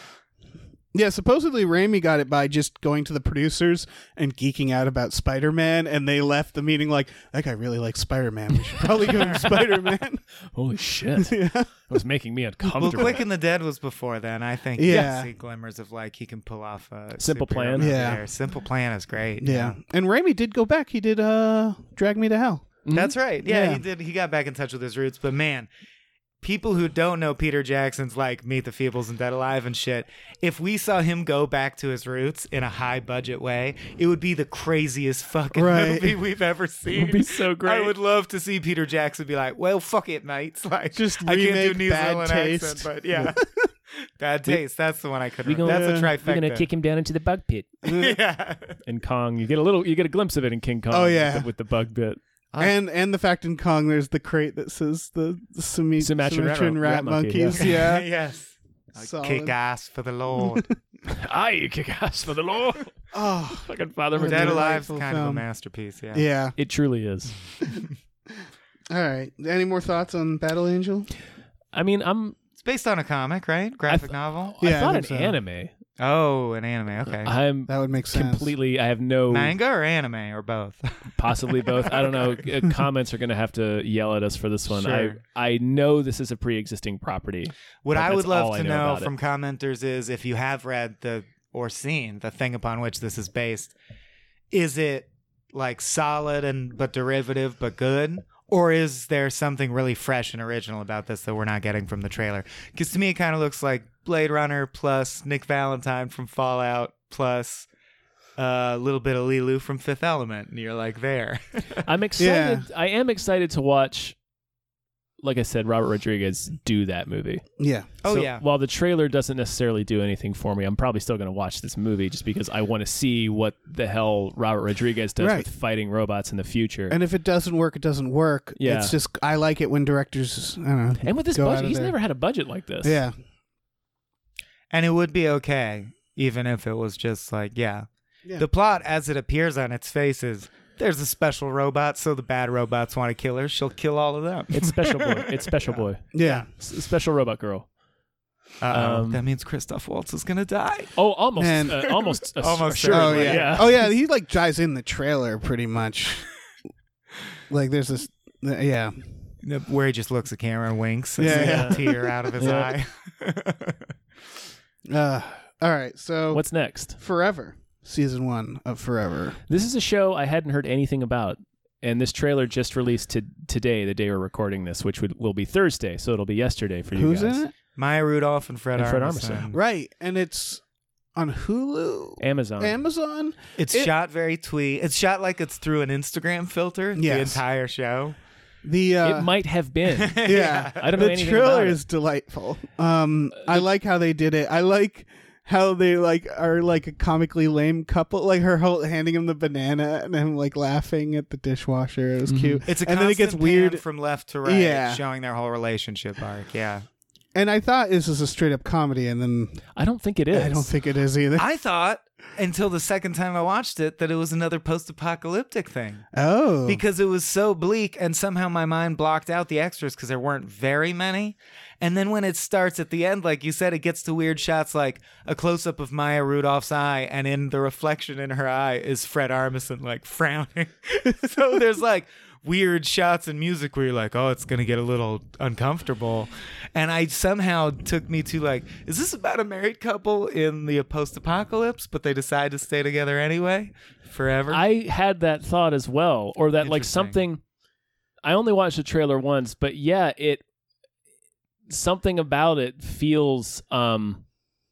Yeah, supposedly Raimi got it by just going to the producers and geeking out about Spider-Man, and they left the meeting like, that guy really likes Spider-Man. We should probably give him Spider-Man. Holy shit! yeah. It was making me Well, uncomfortable. Quick and the Dead was before then. I think Yeah. you see glimmers of like he can pull off a Simple superhero Plan. movie Yeah. there. Simple Plan is great. Yeah. And Raimi did go back. He did uh, Drag Me to Hell. That's right. Yeah, Yeah. he did. He got back in touch with his roots. But man, people who don't know Peter Jackson's like Meet the Feebles and Dead Alive and shit, if we saw him go back to his roots in a high budget way, it would be the craziest fucking Right. movie we've ever seen. It would be so great. I would love to see Peter Jackson be like, "Well, fuck it, mates." Like, Just I can't do remake New Bad Zealand Taste. accent, but yeah, Bad Taste. That's the one I couldn't. We gonna- That's a Yeah. trifecta. We're gonna kick him down into the bug pit. yeah. In Kong, you get a little, you get a glimpse of it in King Kong. Oh, yeah. with the, with the bug bit. And and the fact in Kong, there's the crate that says the, the Sumi- Sumatran rat- Sumatran rat, rat monkey, monkeys. Yeah. yes. I Solid. kick ass for the Lord. I kick ass for the Lord. Oh, Fucking Father What a Dead McGill. Alive's delightful kind of a film. masterpiece. Yeah. yeah. It truly is. All right. Any more thoughts on Battle Angel? I mean, I'm. It's based on a comic, right? Graphic th- novel. Yeah, I I thought an think so. anime. Oh, an anime. Okay. I'm That would make sense. completely. I have no. Manga or anime or both? Possibly both. I don't know. Uh, Comments are going to have to yell at us for this one. Sure. I I know this is a pre-existing property. What But I would that's all love I to know know about it. from commenters is if you have read the or seen the thing upon which this is based, is it like solid and but derivative but good? Or is there something really fresh and original about this that we're not getting from the trailer? Because to me, it kind of looks like Blade Runner plus Nick Valentine from Fallout plus a little bit of Lilu from Fifth Element. And you're like, there. I'm excited. I am excited to watch. Like I said, Robert Rodriguez do that movie. Yeah. Oh, So yeah. While the trailer doesn't necessarily do anything for me, I'm probably still going to watch this movie just because I want to see what the hell Robert Rodriguez does Right. with fighting robots in the future. And if it doesn't work, it doesn't work. Yeah. It's just, I like it when directors, I don't know. And with this go out budget, of he's there. never had a budget like this. Yeah. And it would be okay, even if it was just like, yeah. Yeah. The plot, as it appears on its face, is there's a special robot, so the bad robots want to kill her. She'll kill all of them. It's Special Boy. It's Special Boy. Yeah. S- Special Robot Girl. Uh-oh. Um, that means Christoph Waltz is gonna die. Oh, almost. Man. Uh, almost. Uh, Almost sure. Oh, certainly, yeah. yeah. Oh, yeah. He, like, dies in the trailer pretty much. Like, there's this, yeah. Where he just looks at camera and winks and Yeah, sees yeah. a tear out of his Yeah. eye. Uh, all right. So, What's next? Forever. Season one of Forever. This is a show I hadn't heard anything about. And this trailer just released to today, the day we're recording this, which would, will be Thursday. So it'll be yesterday for you Who's guys. in it? Maya Rudolph and Fred And Fred Armisen. Armisen. Right. And it's on Hulu, Amazon. Amazon. It's It- shot very twee. It's shot like it's through an Instagram filter. The Yes. entire show. The uh, it might have been. yeah, I don't know the anything trailer about it. is delightful. Um, I like how they did it. I like how they like are like a comically lame couple. Like her whole handing him the banana and him like laughing at the dishwasher. It was cute. It's a and then it gets constant weird pan from left to right, Yeah. showing their whole relationship arc. Yeah. And I thought this was a straight up comedy, and then I don't think it is. I don't think it is either. I thought until the second time I watched it that it was another post-apocalyptic thing. oh, Because it was so bleak, and somehow my mind blocked out the extras because there weren't very many. And then when it starts at the end, like you said, it gets to weird shots like a close-up of Maya Rudolph's eye, and in the reflection in her eye is Fred Armisen like frowning. So there's like weird shots and music where you're like, oh, it's gonna get a little uncomfortable. And I somehow took me to like, is this about a married couple in the post-apocalypse, but they decide to stay together anyway forever? I had that thought as well, or that like Interesting. something. I only watched the trailer once, but yeah, it something about it feels um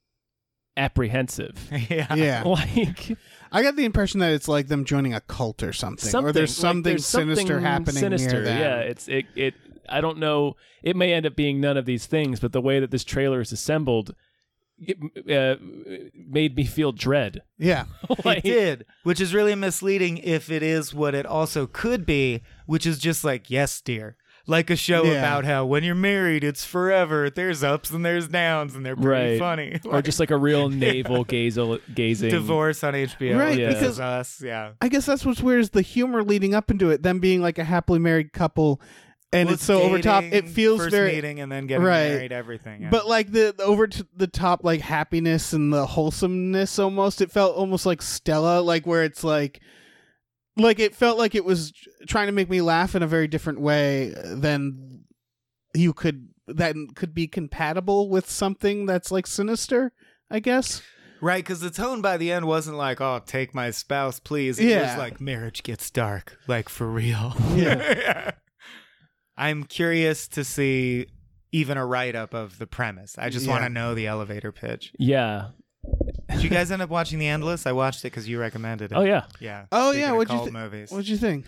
apprehensive. yeah. yeah. Like I got the impression that it's like them joining a cult or something, something or there's like, something there's sinister something happening sinister. near them. Yeah, it's it it. I don't know. It may end up being none of these things, but the way that this trailer is assembled it, uh, made me feel dread. yeah. Like, It did, which is really misleading if it is what it also could be, which is just like, yes, dear. Like a show Yeah. about how when you're married, it's forever. There's ups and there's downs, and they're pretty Right. funny. or just like a real navel gazel gazing. Divorce on H B O. Right, Yeah. This because- is us. Yeah. I guess that's what's weird is the humor leading up into it, them being like a happily married couple, and Well, it's so over top. It dating, feels first very, meeting and then getting Right. married. Everything. Yeah. but like the, the over to the top like happiness and the wholesomeness almost. It felt almost like Stella, like where it's like, like it felt like it was trying to make me laugh in a very different way than you could that could be compatible with something that's like sinister, I guess. Right, because the tone by the end wasn't like, "Oh, take my spouse, please." It Yeah. was like, "Marriage gets dark, like for real." Yeah. I'm curious to see even a write up of the premise. I just Yeah. want to know the elevator pitch. Yeah. Did you guys end up watching The Endless? I watched it because you recommended it. Oh yeah. yeah. Oh, Speaking yeah, of what'd you cult thi- movies. What'd you think?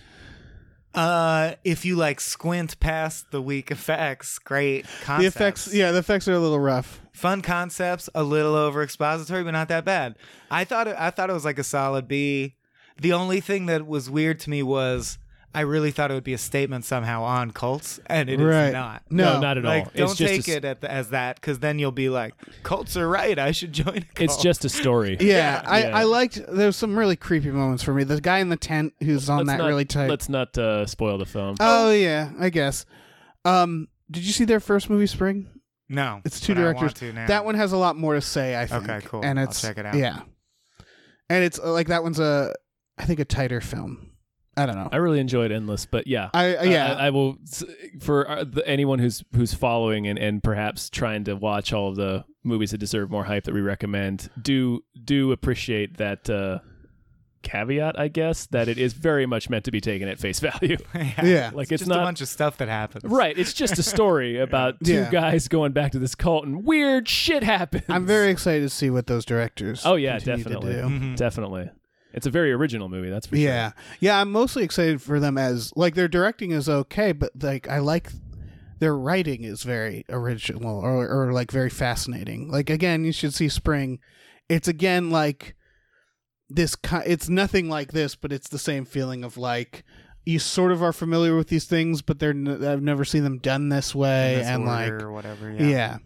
Uh, if you like squint past the weak effects, great concepts. The effects, yeah, the effects are a little rough. Fun concepts, a little over expository, but not that bad. I thought it, I thought it was like a solid B. The only thing that was weird to me was I really thought it would be a statement somehow on cults, and it is Right. not. No, No, not at Like, all. don't It's just take a s- it at the, as that, because then you'll be like, cults are right. I should join a cult. It's just a story. Yeah, I, Yeah. I liked. There's some really creepy moments for me. The guy in the tent who's on Let's that not, really tight. Let's not uh, spoil the film. Oh yeah, I guess. Um, did you see their first movie, Spring? no. It's two but I directors. want to now. That one has a lot more to say. I think. Okay, cool. And I'll it's check it out. Yeah, and it's uh, like that one's a, I think a tighter film. I don't know. I really enjoyed Endless, but yeah, I, uh, yeah. I, I will s- for uh, the, anyone who's who's following and, and perhaps trying to watch all of the movies that deserve more hype that we recommend. Do do appreciate that uh, caveat, I guess, that it is very much meant to be taken at face value. yeah. Yeah. Like It's it's just not a bunch of stuff that happens. right. It's just a story about two Yeah. guys going back to this cult and weird shit happens. I'm very excited to see what those directors. Oh yeah, continue to definitely, do. Mhm. definitely. It's a very original movie. That's for sure. Yeah, yeah. I'm mostly excited for them as like their directing is okay, but like I like their writing is very original or, or like very fascinating. Like again, you should see Spring. It's again like this. ki- It's nothing like this, but it's the same feeling of like you sort of are familiar with these things, but they're n- I've never seen them done this way, In this and order like or whatever. yeah, Yeah.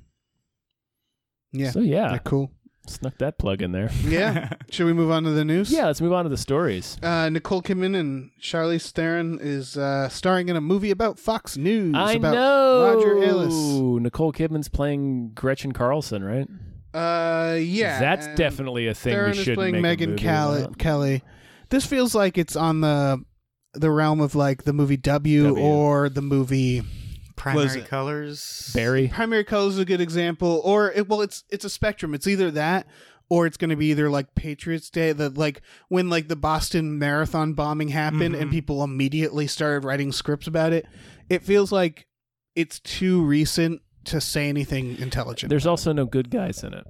yeah, So yeah, they're cool. snuck that plug in there. Yeah. Should we move on to the news? Yeah, let's move on to the stories. Uh, Nicole Kidman and Charlize Theron is uh, starring in a movie about Fox News. I about know. Roger Ailes. Nicole Kidman's playing Gretchen Carlson, right? Uh, yeah, That's and definitely a thing Theron we is should playing make Megan a movie Kelly. about. Kelly. This feels like it's on the the realm of like the movie W, W. or the movie Primary it? colors. Barry. Primary Colors is a good example. Or it, well, it's it's a spectrum. It's either that. Or it's going to be either like Patriots Day, the like when like the Boston Marathon bombing happened and Mhm. people immediately started writing scripts about it. It feels like it's too recent to say anything intelligent. There's also no good guys in it.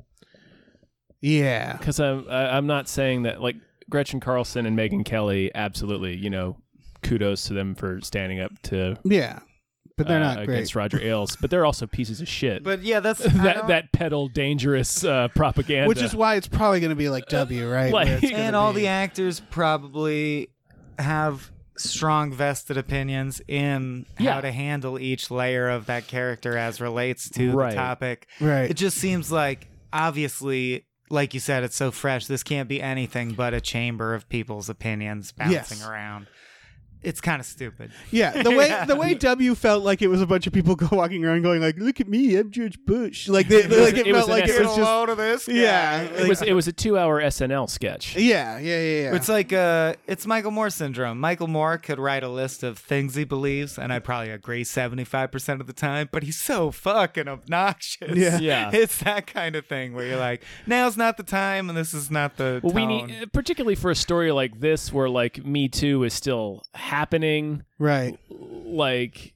yeah, Because I'm I- I'm not saying that like Gretchen Carlson and Megan Kelly absolutely, you know, kudos to them for standing up to Yeah, but they're uh, not great. against Roger Ailes, but they're also pieces of shit. But yeah, that's I that don't- that peddle dangerous uh, propaganda, Which is why it's probably going to be like W, right? Like- Where it's gonna and all be- the actors probably have strong vested opinions in Yeah. how to handle each layer of that character as relates to Right. the topic. right. It just seems like, obviously, like you said, it's so fresh. This can't be anything but a chamber of people's opinions bouncing Yes. around. It's kind of stupid. Yeah, the way Yeah. the way W felt like it was a bunch of people go walking around going like, "Look at me, I'm George Bush." Like they, It was- like it, it was felt an like it essence- was just of this. yeah, it was it was a two hour S N L sketch. yeah, yeah, yeah, yeah. It's like uh, it's Michael Moore syndrome. Michael Moore could write a list of things he believes, and I'd probably agree seventy-five percent of the time, but he's so fucking obnoxious. Yeah. Yeah. It's that kind of thing where you're like, now's not the time, and this is not the Well, we tone. need, particularly for a story like this, where like Me Too is still happening. right. Like,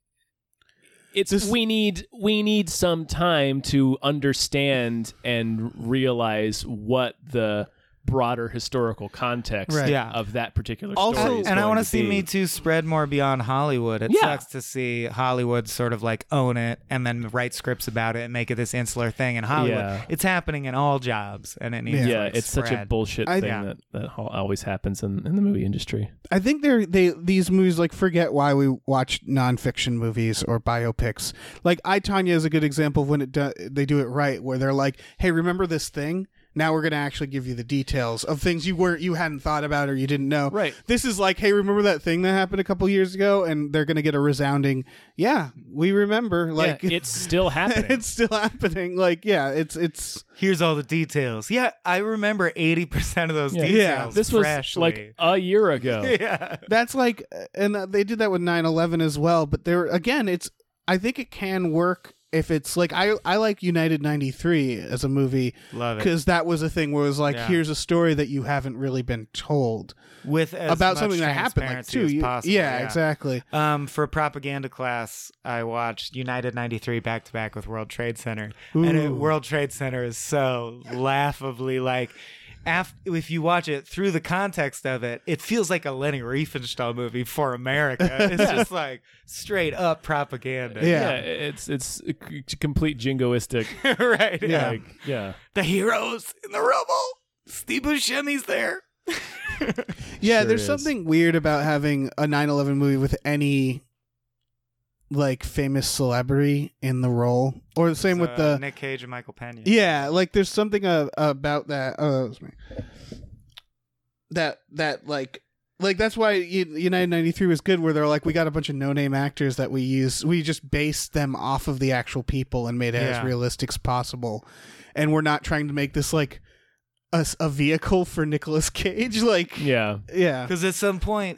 it's This- we need we need some time to understand and realize what the broader historical context Right. Yeah. of that particular Also- story is and I going want to to see be. Me Too spread more beyond Hollywood. It Yeah. sucks to see Hollywood sort of like own it and then write scripts about it and make it this insular thing in Hollywood. Yeah. It's happening in all jobs, and it needs Yeah. to, Yeah, like, it's such a spread. bullshit I- thing Yeah. that that ho- always happens in, in the movie industry. I think they're they these movies like forget why we watch nonfiction movies or biopics. Like I, Tonya is a good example of when it do, they do it right, where they're like, "Hey, remember this thing? Now we're gonna actually give you the details of things you weren't you hadn't thought about or you didn't know." Right. This is like, "Hey, remember that thing that happened a couple years ago?" And they're gonna get a resounding, "Yeah, we remember." Like yeah, it's still happening. it's still happening. Like, yeah, it's it's Here's all the details. Yeah, I remember eighty percent of those Yeah. details. Yeah, this was freshly. like a year ago. yeah. that's like, and they did that with nine eleven as well. But there again, it's I think it can work. If it's like I I like United ninety-three as a movie Love it. because that was a thing where it was like Yeah. here's a story that you haven't really been told With as about much something that happened like transparency too. as You- possible, yeah, exactly. Um, for propaganda class, I watched United ninety-three back to back with World Trade Center, and it, Ooh. World Trade Center is so laughably like. Af- if you watch it through the context of it, it feels like a Lenny Riefenstahl movie for America. It's just like straight up propaganda. Yeah. it's it's a c- complete jingoistic. right. Yeah. Like, yeah. The heroes in the rubble. Steve Buscemi's there. Yeah, Sure there's is. something weird about having a nine eleven movie with any like famous celebrity in the role, or the same with Uh, the Nick Cage and Michael Pena. yeah, like there's something uh, about that. Oh, that was me. That that like like that's why U- United ninety-three was good, where they're like, we got a bunch of no-name actors that we use, we just based them off of the actual people and made it Yeah. as realistic as possible, and we're not trying to make this like a, s- a vehicle for Nicolas Cage. Like Yeah. yeah, Because at some point,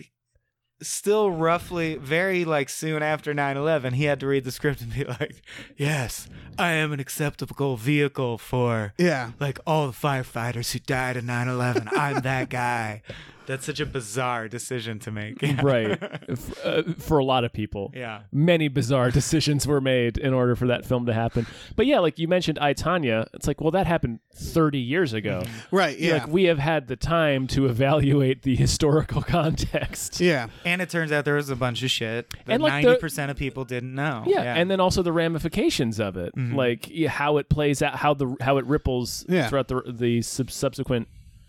still roughly very like soon after nine eleven, he had to read the script and be like, yes, I am an acceptable vehicle for yeah. like all the firefighters who died in nine eleven. I'm that guy. That's such a bizarre decision to make. Yeah. Right. F- uh, for a lot of people. Yeah. Many bizarre decisions were made in order for that film to happen. But yeah, like you mentioned I, Tonya, it's like, well, that happened thirty years ago. Right, yeah. Like we have had the time to evaluate the historical context. Yeah. And it turns out there was a bunch of shit that And, like, ninety the- percent of people didn't know. Yeah, and then also the ramifications of it, Mm-hmm. like yeah, how it plays out, how the how it ripples Yeah. throughout the the sub- subsequent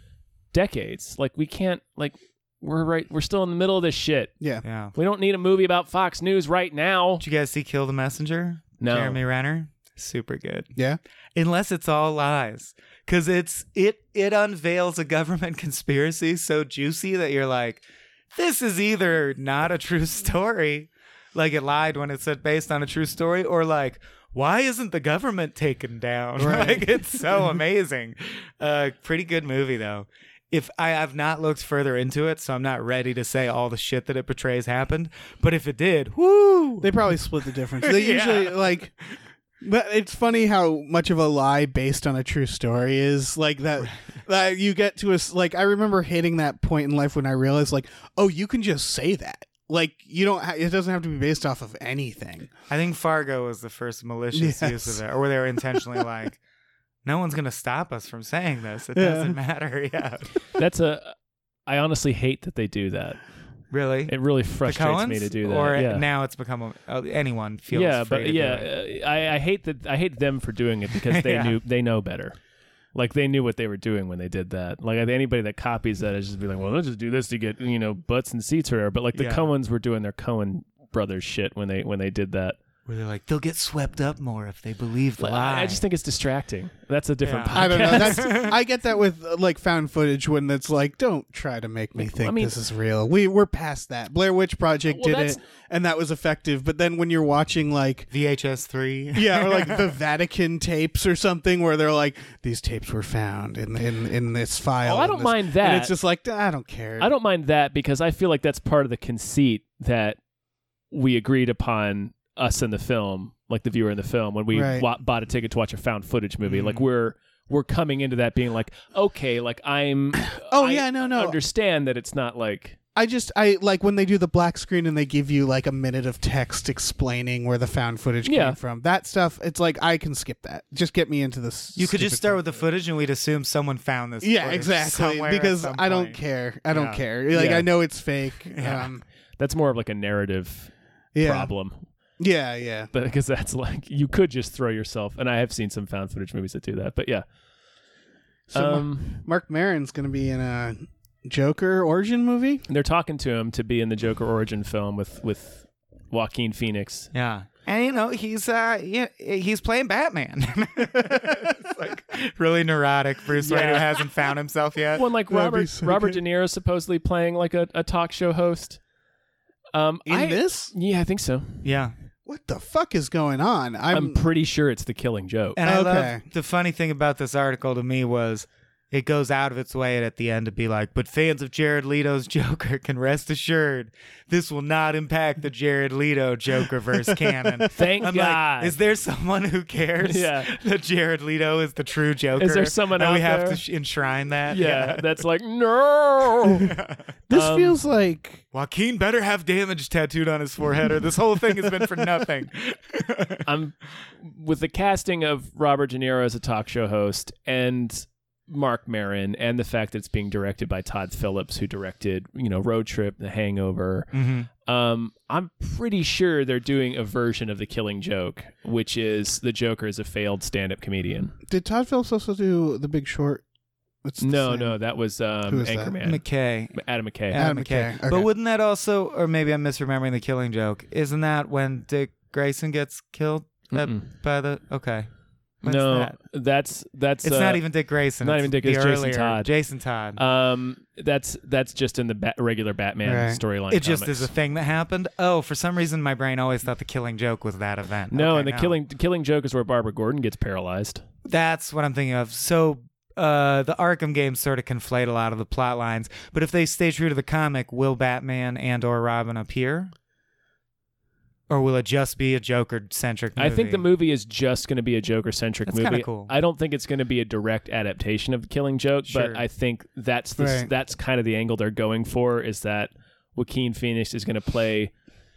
decades. Like we can't like we're right we're still in the middle of this shit. Yeah. yeah. We don't need a movie about Fox News right now. Did you guys see Kill the Messenger? No. Jeremy Renner? Super good. Yeah. Unless it's all lies. Cause it's it it unveils a government conspiracy so juicy that you're like, this is either not a true story, like it lied when it said based on a true story, or like, why isn't the government taken down? Right. Like it's so amazing. Uh pretty good movie though. If I have not looked further into it, so I'm not ready to say all the shit that it portrays happened. But if it did, woo! They probably split the difference. They Yeah. usually like but it's funny how much of a lie based on a true story is like that that you get to a s- like I remember hitting that point in life when I realized like, oh, you can just say that. Like you don't ha- it doesn't have to be based off of anything. I think Fargo was the first malicious Yes. use of it, or where they were intentionally like, no one's going to stop us from saying this. It Yeah. doesn't matter. Yeah. That's a I honestly hate that they do that. Really? It really The frustrates Coens? me to do that. Or yeah. now it's become a, uh, anyone feels yeah, free but to yeah, do it. uh, I, I hate that. I hate them for doing it because they Yeah. knew they know better. Like they knew what they were doing when they did that. Like anybody that copies that is just be like, well, let's just do this to get you know butts and seats or whatever. But like the Yeah. Coens were doing their Coen brothers shit when they when they did that. Where they're like, they'll get swept up more if they believe the Like, lie. I I just think it's distracting. That's a different Yeah. podcast. I don't know. That's I get that with uh, like found footage when it's like, don't try to make me Like, think I mean- this is real. We we're past that. Blair Witch Project Well, did that's- it, and that was effective. But then when you're watching like V H S three. yeah, or like the Vatican tapes or something, where they're like, these tapes were found in in in this file. Oh, I in don't this- mind And that. it's just like I don't care. I don't mind that because I feel like that's part of the conceit that we agreed upon, us in the film, like the viewer in the film, when we Right. wa- bought a ticket to watch a found footage movie. Mhm. Like we're we're coming into that being like, okay, like I'm. Oh I yeah, no, no. Understand that it's not like. I just I like when they do the black screen and they give you like a minute of text explaining where the found footage Yeah. came from. That stuff, it's like I can skip that. Just get me into this. You could just stupid start with the thing. footage and we'd assume someone found this. Yeah, footage exactly. somewhere at Because some I don't point. care. I don't Yeah. care. Like Yeah. I know it's fake. Yeah. Um, That's more of like a narrative yeah. problem. Yeah, yeah. But because that's like you could just throw yourself, and I have seen some found footage movies that do that. But yeah, So Mar- um, Mark Maron's going to be in a Joker origin movie. they're talking to him to be in the Joker origin film with with Joaquin Phoenix. Yeah. And you know, he's uh yeah, he's playing Batman. It's like really neurotic Bruce Wayne who Yeah. hasn't found himself yet. One like That'd be Robert so Robert good. De Niro supposedly playing like a, a talk show host. Um, In I- this? yeah, I think so. Yeah. What the fuck is going on? I'm, I'm, pretty sure it's The Killing Joke. And I Okay. love the funny thing about this article to me was it goes out of its way at the end to be like, but fans of Jared Leto's Joker can rest assured this will not impact the Jared Leto Jokerverse canon. Thank I'm God. like, is there someone who cares Yeah. that Jared Leto is the true Joker? Is there someone and out we have there? to sh- enshrine that? yeah, that's like no. this um, feels like Joaquin better have damage tattooed on his forehead or this whole thing has been for nothing. I'm with the casting of Robert De Niro as a talk show host and Mark Maron, and the fact that it's being directed by Todd Phillips, who directed, you know, Road Trip, The Hangover. Mm-hmm. Um, I'm pretty sure they're doing a version of The Killing Joke, which is the Joker is a failed stand-up comedian. did Todd Phillips also do The Big Short? It's the No, same. no, that was um, Who is that? Anchorman. McKay. Adam McKay. Adam Adam McKay. McKay. Okay. But wouldn't that also, or maybe I'm misremembering the Killing Joke? Isn't that when Dick Grayson gets killed That- Mm-mm. by the? Okay, When's no, that? that's that's It's uh, not even Dick Grayson. not it's even Dick, the it's Jason earlier- Todd. Jason Todd. Um, that's that's just in the ba- regular Batman Right. storyline. it just comics. is a thing that happened. Oh, for some reason, my brain always thought the Killing Joke was that event. No, Okay, and the killing the Killing Joke is where Barbara Gordon gets paralyzed. That's what I'm thinking of. So. Uh, the Arkham games sort of conflate a lot of the plot lines, but if they stay true to the comic, will Batman and or Robin appear? Or will it just be a Joker-centric movie? I think the movie is just going to be a Joker-centric That's movie. kinda cool. I don't think it's going to be a direct adaptation of The Killing Joke, Sure. but I think that's the, Right. that's kind of the angle they're going for, is that Joaquin Phoenix is going to play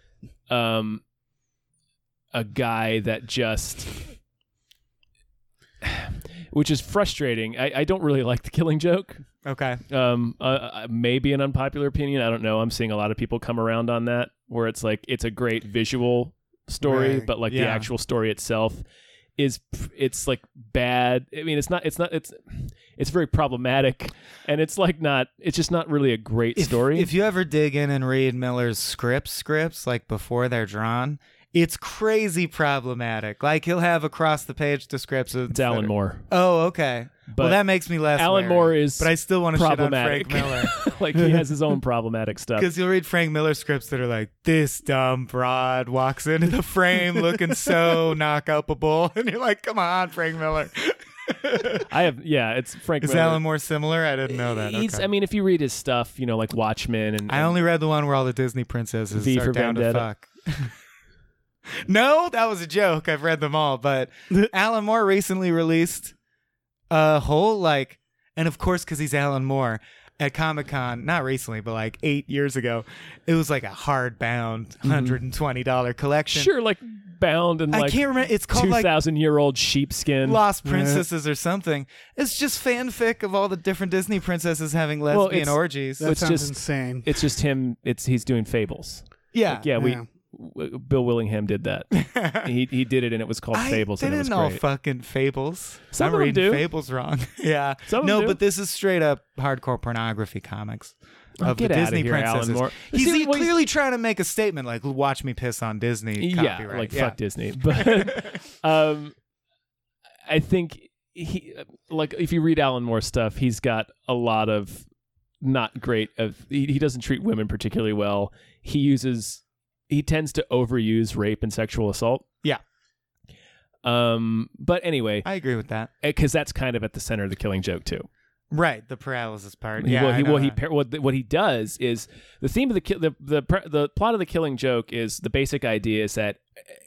um a guy that just which is frustrating. I, I don't really like The Killing Joke. Okay. Um, uh, uh, maybe an unpopular opinion. I don't know. I'm seeing a lot of people come around on that, where it's like it's a great visual story, Right. but like the Yeah. actual story itself is it's like bad. I mean, it's not. It's not. It's it's very problematic, and it's like not. It's just not really a great If, story. if you ever dig in and read Miller's scripts, scripts like before they're drawn, it's crazy problematic. Like he'll have across the page descriptions. it's Alan that are- Moore, Oh, okay. but well, that makes me less. Alan wary. Moore is but I still want to shit on problematic. Frank Miller. like he has his own problematic stuff. Because you'll read Frank Miller scripts that are like, this dumb broad walks into the frame looking so knock-upable. And you're like, come on, Frank Miller. I have yeah. It's Frank. Is Miller. Alan Moore similar? I didn't know that. He's, Okay. I mean, if you read his stuff, you know, like Watchmen and I only read the one where all the Disney princesses V are for down Vendetta. to fuck. No, that was a joke. I've read them all. But Alan Moore recently released a whole, like, and of course, because he's Alan Moore, at Comic-Con, not recently, but like eight years ago. It was like a hardbound one hundred twenty dollars collection. Sure, like bound in I like can't remember. It's called two like thousand year old sheepskin. Lost Princesses or something. It's just fanfic of all the different Disney princesses having Well, lesbian it's- orgies. That It's sounds just- insane. It's just him. It's he's doing fables. yeah. Like, yeah, we Yeah. w- Bill Willingham did that. he he did it, and it was called I Fables, and it was didn't know great. fucking fables. Some I'm of them reading do. fables wrong. yeah. Some of no, them do. but this is straight up hardcore pornography comics Oh, of get the outta Disney here, Alan princesses. Moore. He's See, he- what he's- clearly trying to make a statement like, watch me piss on Disney Yeah, copyright. like yeah. fuck Disney. But um, I think he like if you read Alan Moore's stuff, he's got a lot of not great. Of he, he doesn't treat women particularly well. He uses he tends to overuse rape and sexual assault. Yeah. Um, but anyway, I agree with that. because that's kind of at the center of the Killing Joke too. Right, the paralysis part. He- Yeah, well, I he, know well, he that. par- what, what he does is the theme of the ki- the the pre- the plot of the Killing Joke is the basic idea is that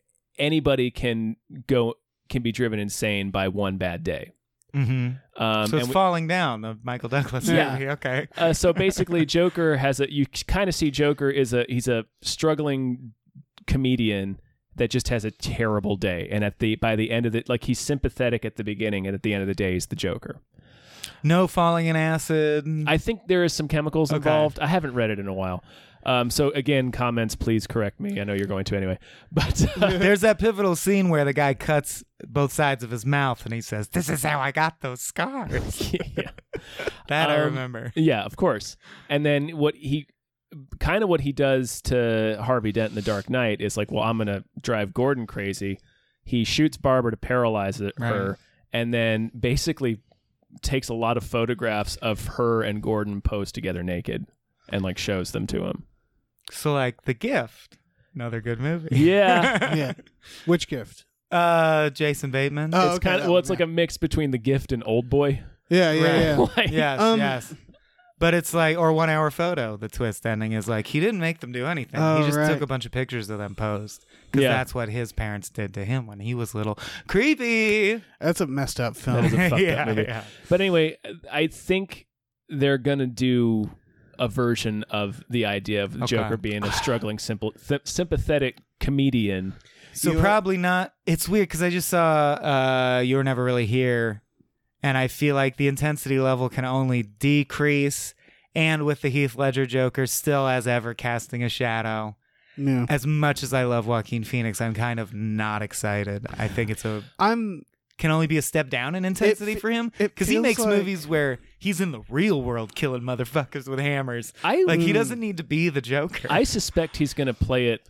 anybody can go can be driven insane by one bad day. Mhm. Um, so it's and we- Falling Down, the Michael Douglas Yeah. movie. Okay. uh, so basically, Joker has a you kind of see Joker is a he's a struggling comedian that just has a terrible day, and at the by the end of it, like he's sympathetic at the beginning, and at the end of the day, he's the Joker. No falling in acid. I think there is some chemicals Okay. involved. I haven't read it in a while. Um, so again, comments, please correct me. I know you're going to anyway. But uh, There's that pivotal scene where the guy cuts both sides of his mouth and he says, "This is how I got those scars." yeah, That I Um, remember. yeah, of course. And then what he kind of what he does to Harvey Dent in The Dark Knight is like, well, I'm gonna drive Gordon crazy. He shoots Barbara to paralyze it, her, Right. and then basically takes a lot of photographs of her and Gordon posed together naked, and like shows them to him. So like The Gift, another good movie. Yeah. Yeah. Which gift? Uh, Jason Bateman. Oh, It's okay, kind of that well, one, it's like yeah. a mix between The Gift and Old Boy. Yeah, yeah, Right. yeah. Like- yes, Um, yes. But it's like, or One Hour Photo. The twist ending is like he didn't make them do anything. Oh, he just right. took a bunch of pictures of them posed because Yeah. that's what his parents did to him when he was little. Creepy. That's a messed up That film. is a fucked yeah, up movie. yeah. But anyway, I think they're gonna do a version of the idea of the Okay. Joker being a struggling, simple, th- sympathetic comedian. So You- probably not. It's weird because I just saw uh, You Were Never Really Here, and I feel like the intensity level can only decrease. And with the Heath Ledger Joker still as ever casting a shadow. Yeah. As much as I love Joaquin Phoenix, I'm kind of not excited. I think it's a I'm can only be a step down in intensity fe- for him it because he feels makes like- movies where he's in the real world killing motherfuckers with hammers. I Like he doesn't need to be the Joker. I suspect he's gonna play it.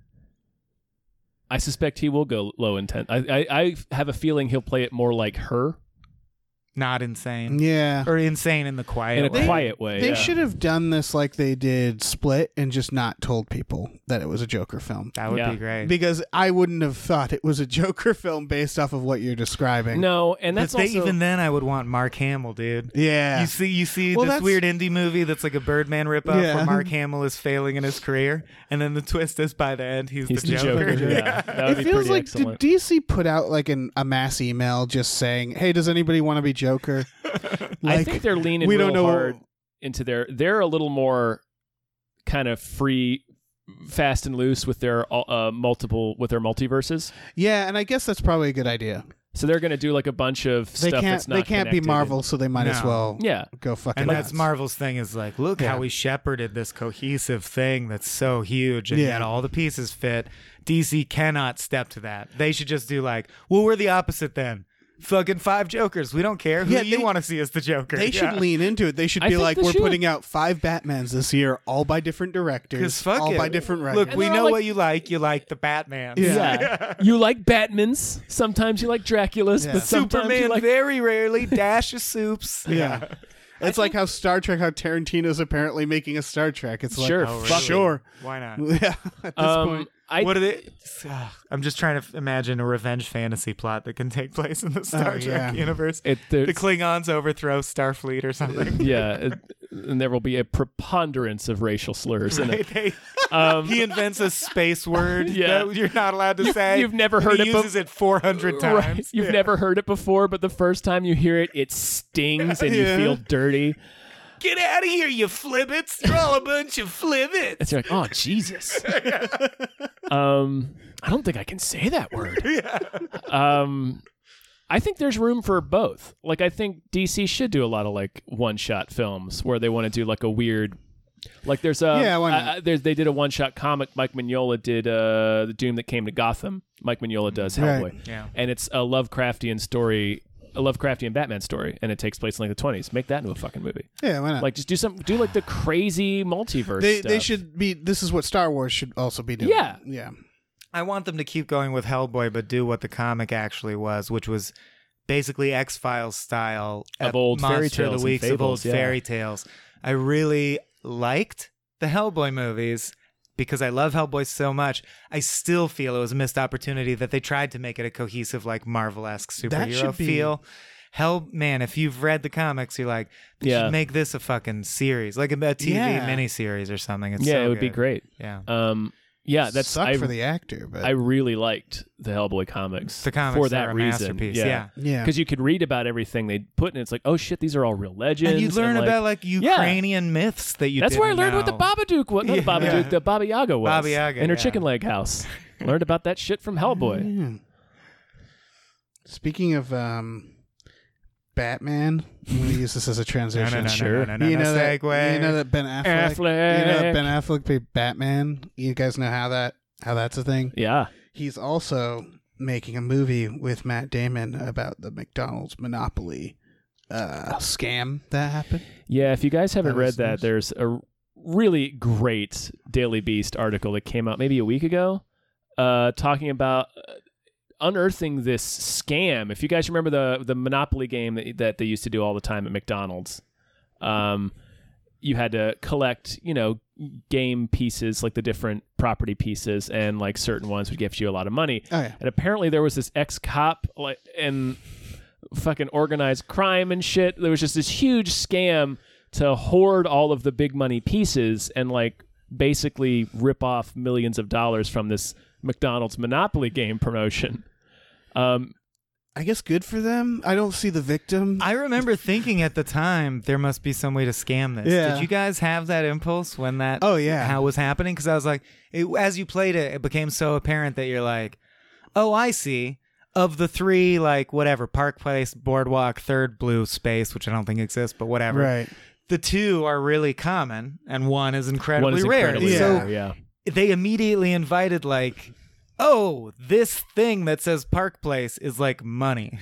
I suspect he will go low intent. I, I I have a feeling he'll play it more like Her Not insane. yeah. Or insane in the quiet in a way. quiet way. They yeah. should have done this like they did Split and just not told people that it was a Joker film. That would Yeah. be great. Because I wouldn't have thought it was a Joker film based off of what you're describing. No, and But that's they, also even then, I would want Mark Hamill, dude. Yeah. You see, you see Well, this that's- weird indie movie that's like a Birdman ripoff Yeah. where Mark Hamill is failing in his career, and then the twist is by the end he's, he's the the Joker. Joker. Yeah, that would It be feels pretty like excellent. did D C put out like an, a mass email just saying, "Hey, does anybody want to be Joker?" I Like, think they're leaning we real don't know- hard into their. They're a little more kind of free, fast and loose with their uh, multiple with their multiverses. Yeah, and I guess that's probably a good idea. So they're going to do like a bunch of They stuff can't that's not they can't be connected. Marvel, so they might as No. well Yeah, go fucking And that's nuts. Marvel's thing is like, look Yeah. how we shepherded this cohesive thing that's so huge, and Yeah. yet all the pieces fit. D C cannot step to that. They should just do like, well, we're the opposite then. Fucking five Jokers. We don't care. Who Yeah, do you they- want to see as the Joker? They should Yeah. lean into it. They should I be think like, they we're should. putting out five Batmans this year, all by different directors, Because fuck all it. by different writers. Look, And we they're know all like- what you like. You like the Batman. Yeah. yeah. You like Batmans. Sometimes you like Draculas, Yeah. but sometimes Superman you like. very rarely. Dash of soups. Yeah. It's like how Star Trek, how Tarantino's apparently making a Star Trek. It's like, Sure, Oh, fuck really? sure. Why not? Yeah, at this Um, point. I what are they? Ugh, I'm just trying to f- imagine a revenge fantasy plot that can take place in the Star Oh, Trek yeah. universe. it, The there's- Klingons overthrow Starfleet or something. yeah, it, and there will be a preponderance of racial slurs in Right? it. They- Um, he invents a space word Yeah. that you're not allowed to You- say. you've never and heard he it bef- uses it four hundred times. Right. You've Yeah. never heard it before, but the first time you hear it, it stings and Yeah. you feel dirty. Get out of here, you flibbits! You're all a bunch of flibbits. It's like, oh Jesus. um, I don't think I can say that word. Yeah. Um, I think there's room for both. Like, I think D C should do a lot of like one-shot films where they want to do like a weird, like there's a Yeah, why not? uh, there's they did a one-shot comic. Mike Mignola did uh, the Doom That Came to Gotham. Mike Mignola does Hellboy, Right. Yeah. and it's a Lovecraftian story, a Lovecraftian Batman story, and it takes place in like the twenties. Make that into a fucking movie. Yeah, why not? Like, just do some, do like the crazy multiverse. they stuff. they should be. This is what Star Wars should also be doing. Yeah. yeah. I want them to keep going with Hellboy, but do what the comic actually was, which was basically X-Files style Of ep- old fairy Monster of tales the and Weeks of fables, old yeah. fairy tales. I really liked the Hellboy movies because I love Hellboy so much. I still feel it was a missed opportunity that they tried to make it a cohesive, like Marvel-esque That superhero should be- feel. Hell, man, if you've read the comics, you're like, they Yeah. should make this a fucking series, like a, a T V Yeah. miniseries or something. It's yeah, so it would be good. great. Yeah. Um, yeah, that's sucked I, for the actor, but I really liked the Hellboy comics. The comics for are that a reason. masterpiece. Yeah. Yeah. yeah. Because you could read about everything they put in. It's like, oh shit, these are all real legends. And you learn like, about like Ukrainian myths that you. That's where I didn't learned what the know. Babadook was. Not the Yeah. Babadook, the Baba Yaga was. Baba Yaga, in her yeah. chicken leg house. Learned about that shit from Hellboy. Yeah. Speaking of um, Batman, I'm going to use this as a No, transition. no, no, Sure. no, no, no, you no, know that, segue. you know that Ben Affleck, Affleck. you know that Ben Affleck played Batman. You guys know how that how that's a thing. Yeah. He's also making a movie with Matt Damon about the McDonald's monopoly uh, scam that happened. Yeah, if you guys haven't That read was that, nice. there's a really great Daily Beast article that came out maybe a week ago uh, talking about uh, unearthing this scam. If you guys remember the the Monopoly game that, that they used to do all the time at McDonald's, um, you had to collect, you know, game pieces, like the different property pieces, and like certain ones would give you a lot of money. Oh yeah, And apparently there was this ex-cop like and fucking organized crime and shit. There was just this huge scam to hoard all of the big money pieces and like basically rip off millions of dollars from this McDonald's Monopoly game promotion. Um, I guess good for them. I don't see the victim. I remember thinking at the time there must be some way to scam this. Yeah. Did you guys have that impulse when that Oh, yeah. how it was happening? Because I was like, it, as you played it, it became so apparent that you're like, oh, I see. Of the three, like whatever, Park Place, Boardwalk, Third Blue Space, which I don't think exists, but whatever. right. The two are really common, and one is incredibly one is rare. incredibly Yeah. rare, yeah. They immediately invited like, oh, this thing that says Park Place is like money.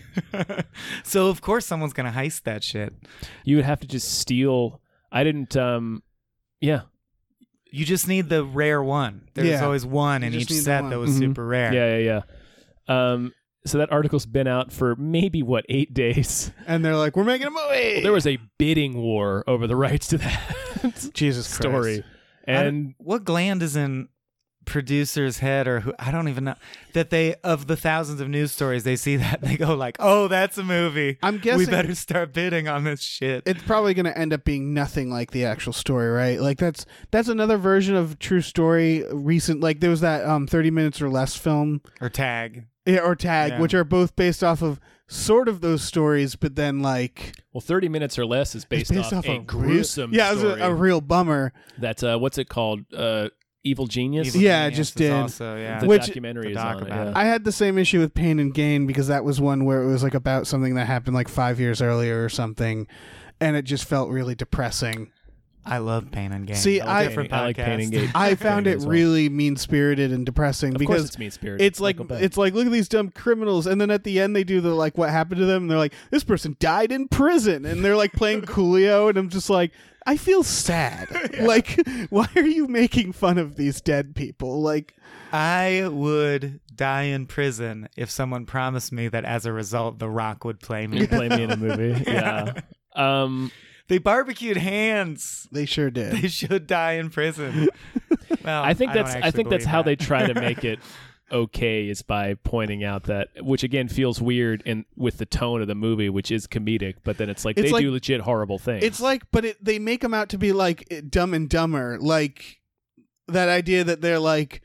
So of course someone's gonna heist that shit. You would have to just steal. I didn't. Um, yeah, You just need the rare one. There's Yeah. always one You in just each need the set one. that was Mhm. super rare. yeah, yeah, yeah. Um, so that article's been out for maybe what eight days. And they're like, we're making a movie. There was a bidding war over the rights to that Jesus story, Christ. I don't- and what gland is in producer's head, or who I don't even know, that they of the thousands of news stories they see that they go like, oh, that's a movie. I'm We guessing better start bidding on this shit. it's probably going to end up being nothing like the actual story, right? Like that's that's another version of true story. Recent, like there was that um thirty minutes or less film, Or tag. yeah, or Tag, Yeah. which are both based off of sort of those stories, but then like well, thirty minutes or less is based, it's based off, off, a real- gruesome yeah, it was story. a, a real bummer. That's uh, what's it called? Uh, Evil Genius. Evil Yeah, Genius just is did. Also, yeah. The Which- documentary the is doc on it. about Yeah. it. I had the same issue with Pain and Gain because that was one where it was like about something that happened like five years earlier or something, and it just felt really depressing. I love Pain and Gain. See, I- different I like podcast. Pain and Gain. I found Pain it as well. really mean spirited and depressing Of because course, it's mean spirited. it's like it's like look at these dumb criminals, and then at the end they do the like what happened to them, and they're like this person died in prison, and they're like playing Coolio, and I'm just like I feel sad. Like why are you making fun of these dead people? Like I would die in prison if someone promised me that as a result, The Rock would play me. play me in a movie. Yeah. Um. They barbecued hands. they sure did. They should die in prison. Well, I think don't that's I, actually think that's believe how that. they try to make it okay is by pointing out that, which again feels weird in with the tone of the movie, which is comedic, but then it's like It's they like- do legit horrible things. It's like, but it, they make them out to be like Dumb and Dumber, like that idea that they're like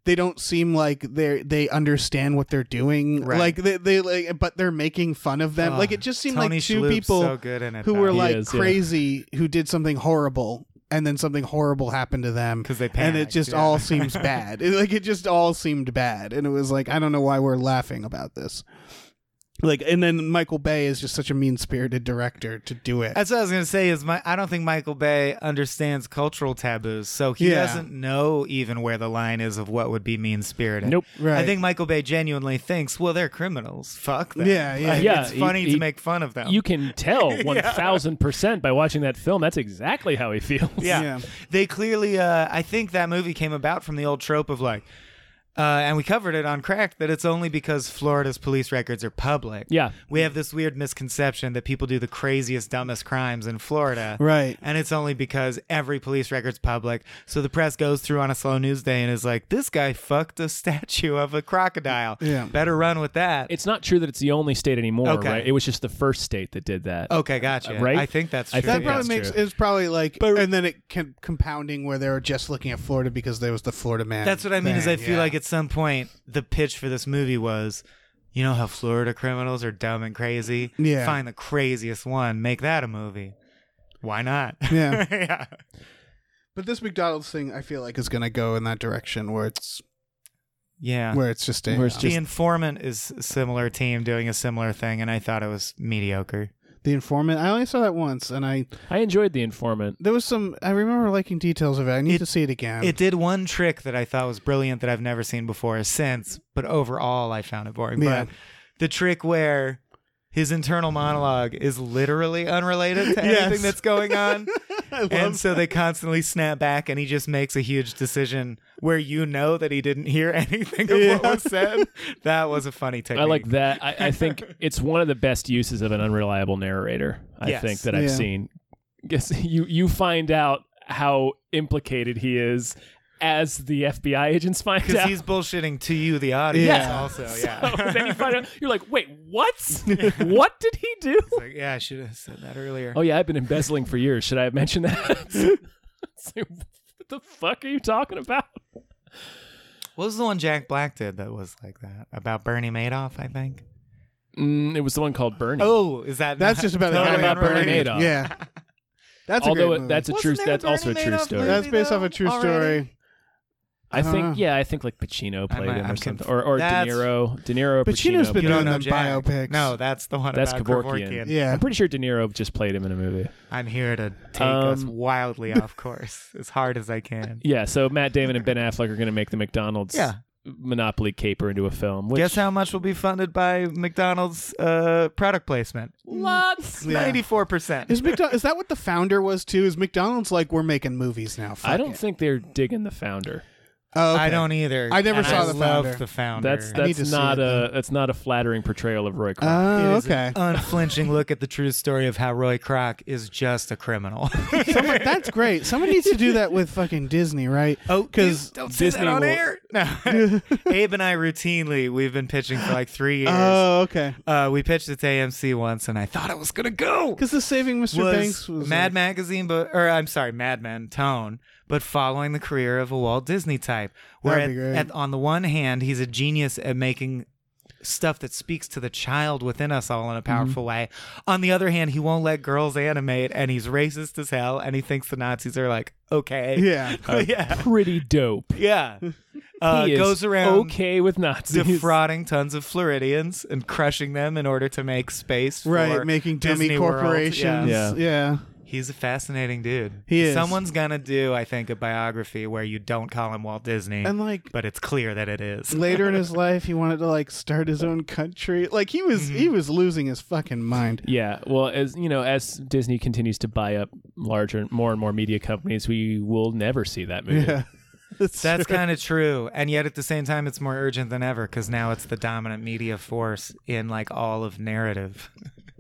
they don't seem like they they understand what they're doing. Right. Like they, they like, but they're making fun of them. Oh, like it just seemed Tony like two Shalhoub's people so good in it, who were He like is, yeah. crazy who did something horrible. And then something horrible happened to them, 'Cause they and it panicked, just yeah. all seems bad. It, like it just all seemed bad, and it was like I don't know why we're laughing about this. Like, and then Michael Bay is just such a mean-spirited director to do it. That's what I was gonna say. Is my I don't think Michael Bay understands cultural taboos, so he Yeah. doesn't know even where the line is of what would be mean spirited. Nope. Right. I think Michael Bay genuinely thinks, well, they're criminals. Fuck them. Yeah, yeah. Like, Yeah, It's he- funny he- to make fun of them. You can tell one thousand percent by watching that film. That's exactly how he feels. Yeah. Yeah. They clearly, uh, I think that movie came about from the old trope of like, uh, and we covered it on Cracked, that it's only because Florida's police records are public. Yeah. We have this weird misconception that people do the craziest, dumbest crimes in Florida. Right. And it's only because every police record's public. So the press goes through on a slow news day and is like, this guy fucked a statue of a crocodile. Yeah. Better run with that. It's not true that it's the only state anymore, Okay. right? It was just the first state that did that. Okay, gotcha. Right? I think that's I true. That think yeah. probably that's makes true. it's probably like, But- and then it can compounding where they were just looking at Florida because there was the Florida man. That's what I mean. Is I thing, feel yeah. like at some point the pitch for this movie was, you know how Florida criminals are dumb and crazy. Yeah. Find the craziest one, make that a movie. Why not? Yeah. yeah. But this McDonald's thing, I feel like, is going to go in that direction where it's Yeah. where it's just a Where it's uh, The Informant is a similar team doing a similar thing, and I thought it was mediocre. the Informant. I only saw that once, and I I enjoyed The Informant. there was some. I remember liking details of it. I need It- to see it again. It did one trick that I thought was brilliant that I've never seen before since, but overall I found it boring. Yeah. But the trick where his internal monologue is literally unrelated to Yes. anything that's going on. I love And so they constantly snap back, and he just makes a huge decision where you know that he didn't hear anything of Yeah. what was said. That was a funny technique. I like that. I, I think it's one of the best uses of an unreliable narrator, I Yes. think, that I've Yeah. seen. Guess you, you find out how implicated he is as the F B I agents find because out. he's bullshitting to you, the audience. Yeah. Also, yeah. So then you find out, you're like, wait, what? What did he do? It's like, yeah, I should have said that earlier. Oh, yeah, I've been embezzling for years. Should I have mentioned that? It's like, what the fuck are you talking about? What was the one Jack Black did that was like that about Bernie Madoff? I think. Mm, it was the one called Bernie. Oh, is that That's not- just about a totally guy about Bernie unrelated? Madoff. Yeah, that's a Although great it- movie. that's a true. Wasn't there a That's also a Bernie true Madoff story. movie? That's based off a true Already? story. I I don't think, know. yeah, I think like Pacino played might- him or I'm something, conf- or or De That's- Niro, De Niro, or Pacino's Pacino. been You don't doing know them Jack. biopics. No, that's the one That's about Kevorkian. Kevorkian. Yeah, I'm pretty sure De Niro just played him in a movie. I'm here to take Um, us wildly off course as hard as I can. Yeah, so Matt Damon and Ben Affleck are going to make the McDonald's Yeah. Monopoly caper into a film. Which, Guess how much will be funded by McDonald's uh, product placement? Lots. Yeah. ninety-four percent. Is McDonald? Is that what the founder was too? Is McDonald's like we're making movies now? Fuck I don't it. think they're digging the founder. Oh, okay. I don't either. I never And saw I the love founder. the founder. That's I need that's to see not it, a that's not a flattering portrayal of Roy Kroc. Oh, It is okay. an unflinching look at the true story of how Roy Kroc is just a criminal. Someone, that's great. Someone needs to do that with fucking Disney, right? Oh, 'Cause don't say Disney that on will- air. No, Abe and I routinely we've been pitching for like three years. Oh, okay. uh, we pitched it to A M C once, and I thought it was gonna go. Because the Saving Mister Was Banks was Mad like- Magazine, but or I'm sorry, Mad Men tone, but following the career of a Walt Disney type. Where That'd be at, great. at, on the one hand, he's a genius at making stuff that speaks to the child within us all in a powerful way. On the other hand, he won't let girls animate, and he's racist as hell, and he thinks the Nazis are like okay, Yeah. yeah, Pretty dope. yeah. Uh, he is goes around okay with Nazis. defrauding tons of Floridians and crushing them in order to make space for Right, making dummy Disney World. corporations. Yeah. Yeah. He's a fascinating dude. He is. Someone's gonna do, I think, a biography where you don't call him Walt Disney, And like but it's clear that it is. later in his life, he wanted to like start his own country. Like he was, Mm-hmm. he was losing his fucking mind. Yeah, well, as you know, as Disney continues to buy up larger, more and more media companies, we will never see that movie. Yeah. That's, That's true. kind of true, and yet at the same time, it's more urgent than ever because now it's the dominant media force in like all of narrative.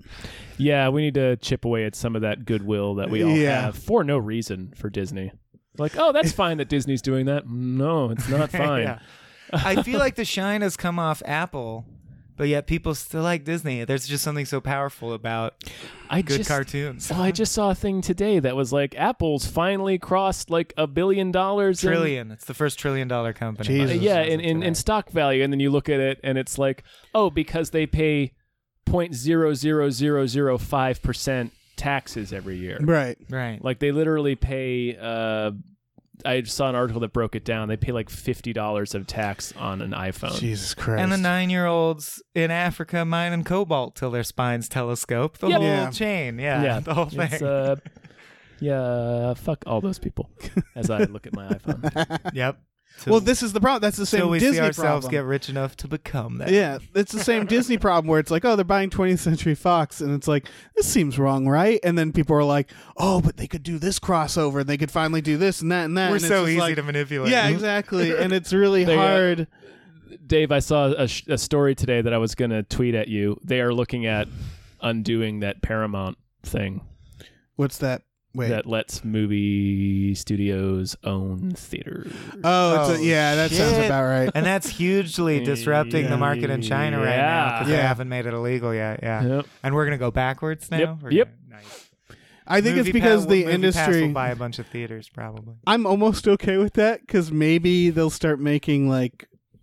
Yeah, we need to chip away at some of that goodwill that we all Yeah. have for no reason for Disney. Like, oh, that's fine that Disney's doing that. No, it's not fine. Yeah. I feel like the shine has come off Apple but yet people still like Disney. There's just something so powerful about I good just, cartoons. Well, I just saw a thing today that was like Apple's finally crossed like a billion dollars. Trillion. It's the first trillion dollar company. Jesus. In, yeah, in, in, in stock value. And then you look at it and it's like, oh, because they pay zero point zero zero zero zero five percent taxes every year. Right. Right. Like they literally pay, uh, I saw an article that broke it down. They pay like fifty dollars of tax on an iPhone. Jesus Christ. And the nine-year-olds in Africa mining cobalt till their spines telescope. The Yep. whole Yeah. chain. Yeah, Yeah, the whole thing. It's, uh, yeah, fuck all those people as I look at my iPhone. Yep. Till, well, this is the problem. That's the same till we Disney see ourselves problem. get rich enough to become that. Yeah, it's the same Disney problem where it's like, oh, they're buying twentieth Century Fox, and it's like, this seems wrong, right? And then people are like, oh, but they could do this crossover, and they could finally do this and that and that. We're and it's so just easy like, to manipulate. yeah, exactly, and it's really They, uh, hard. Dave, I saw a, sh- a story today that I was going to tweet at you. They are looking at undoing that Paramount thing What's that? Wait. that lets movie studios own theaters. oh, it's Oh, a, yeah, that sounds shit. about right. And that's hugely disrupting the market in China right now Yeah. because they Yeah. haven't made it illegal yet. Yeah. Yep. And we're going to go backwards now? Yep. We're Yep. gonna- nice. I think Movie it's because Pa- the Movie Pass industry. will buy a bunch of theaters probably. I'm almost okay with that because maybe they'll start making like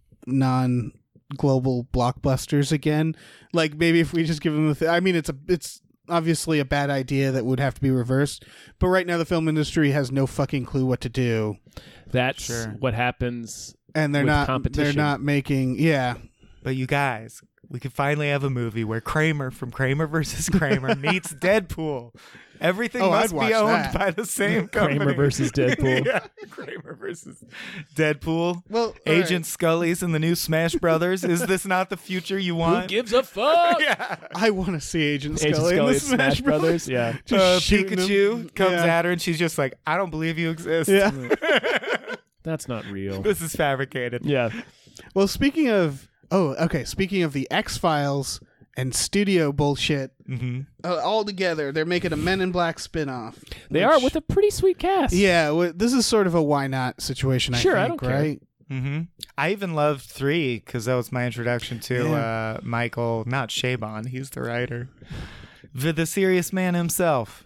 non-global blockbusters again. Like maybe if we just give them the. Th- I mean, it's a it's obviously a bad idea that would have to be reversed. But right now, the film industry has no fucking clue what to do, That's Sure. what happens. and they're With not. They're competition. not making. Yeah. But you guys, we could finally have a movie where Kramer from Kramer versus Kramer meets Deadpool. Everything Oh, must I'd watch be owned that. by the same company. Kramer versus Deadpool. yeah, Kramer versus Deadpool. Well, Agent Scully's in the new Smash Brothers. Is this not the future you Who want? gives a fuck? yeah. I want to see Agent Scully, Agent in Scully the at Smash Brothers. Yeah. Just Uh, shooting Pikachu him. comes Yeah. at her and she's just like, I don't believe you exist. Yeah. That's not real. This is fabricated. Yeah. Well, speaking of. Oh, okay. Speaking of the X-Files and studio bullshit, Mm-hmm. uh, all together, they're making a Men in Black spin-off. They which- are with a pretty sweet cast. Yeah, w- this is sort of a why not situation, I Sure, I think, don't care. right? Mm-hmm. I even loved three because that was my introduction to uh, Michael, not Chabon. He's the writer. The, the serious man himself,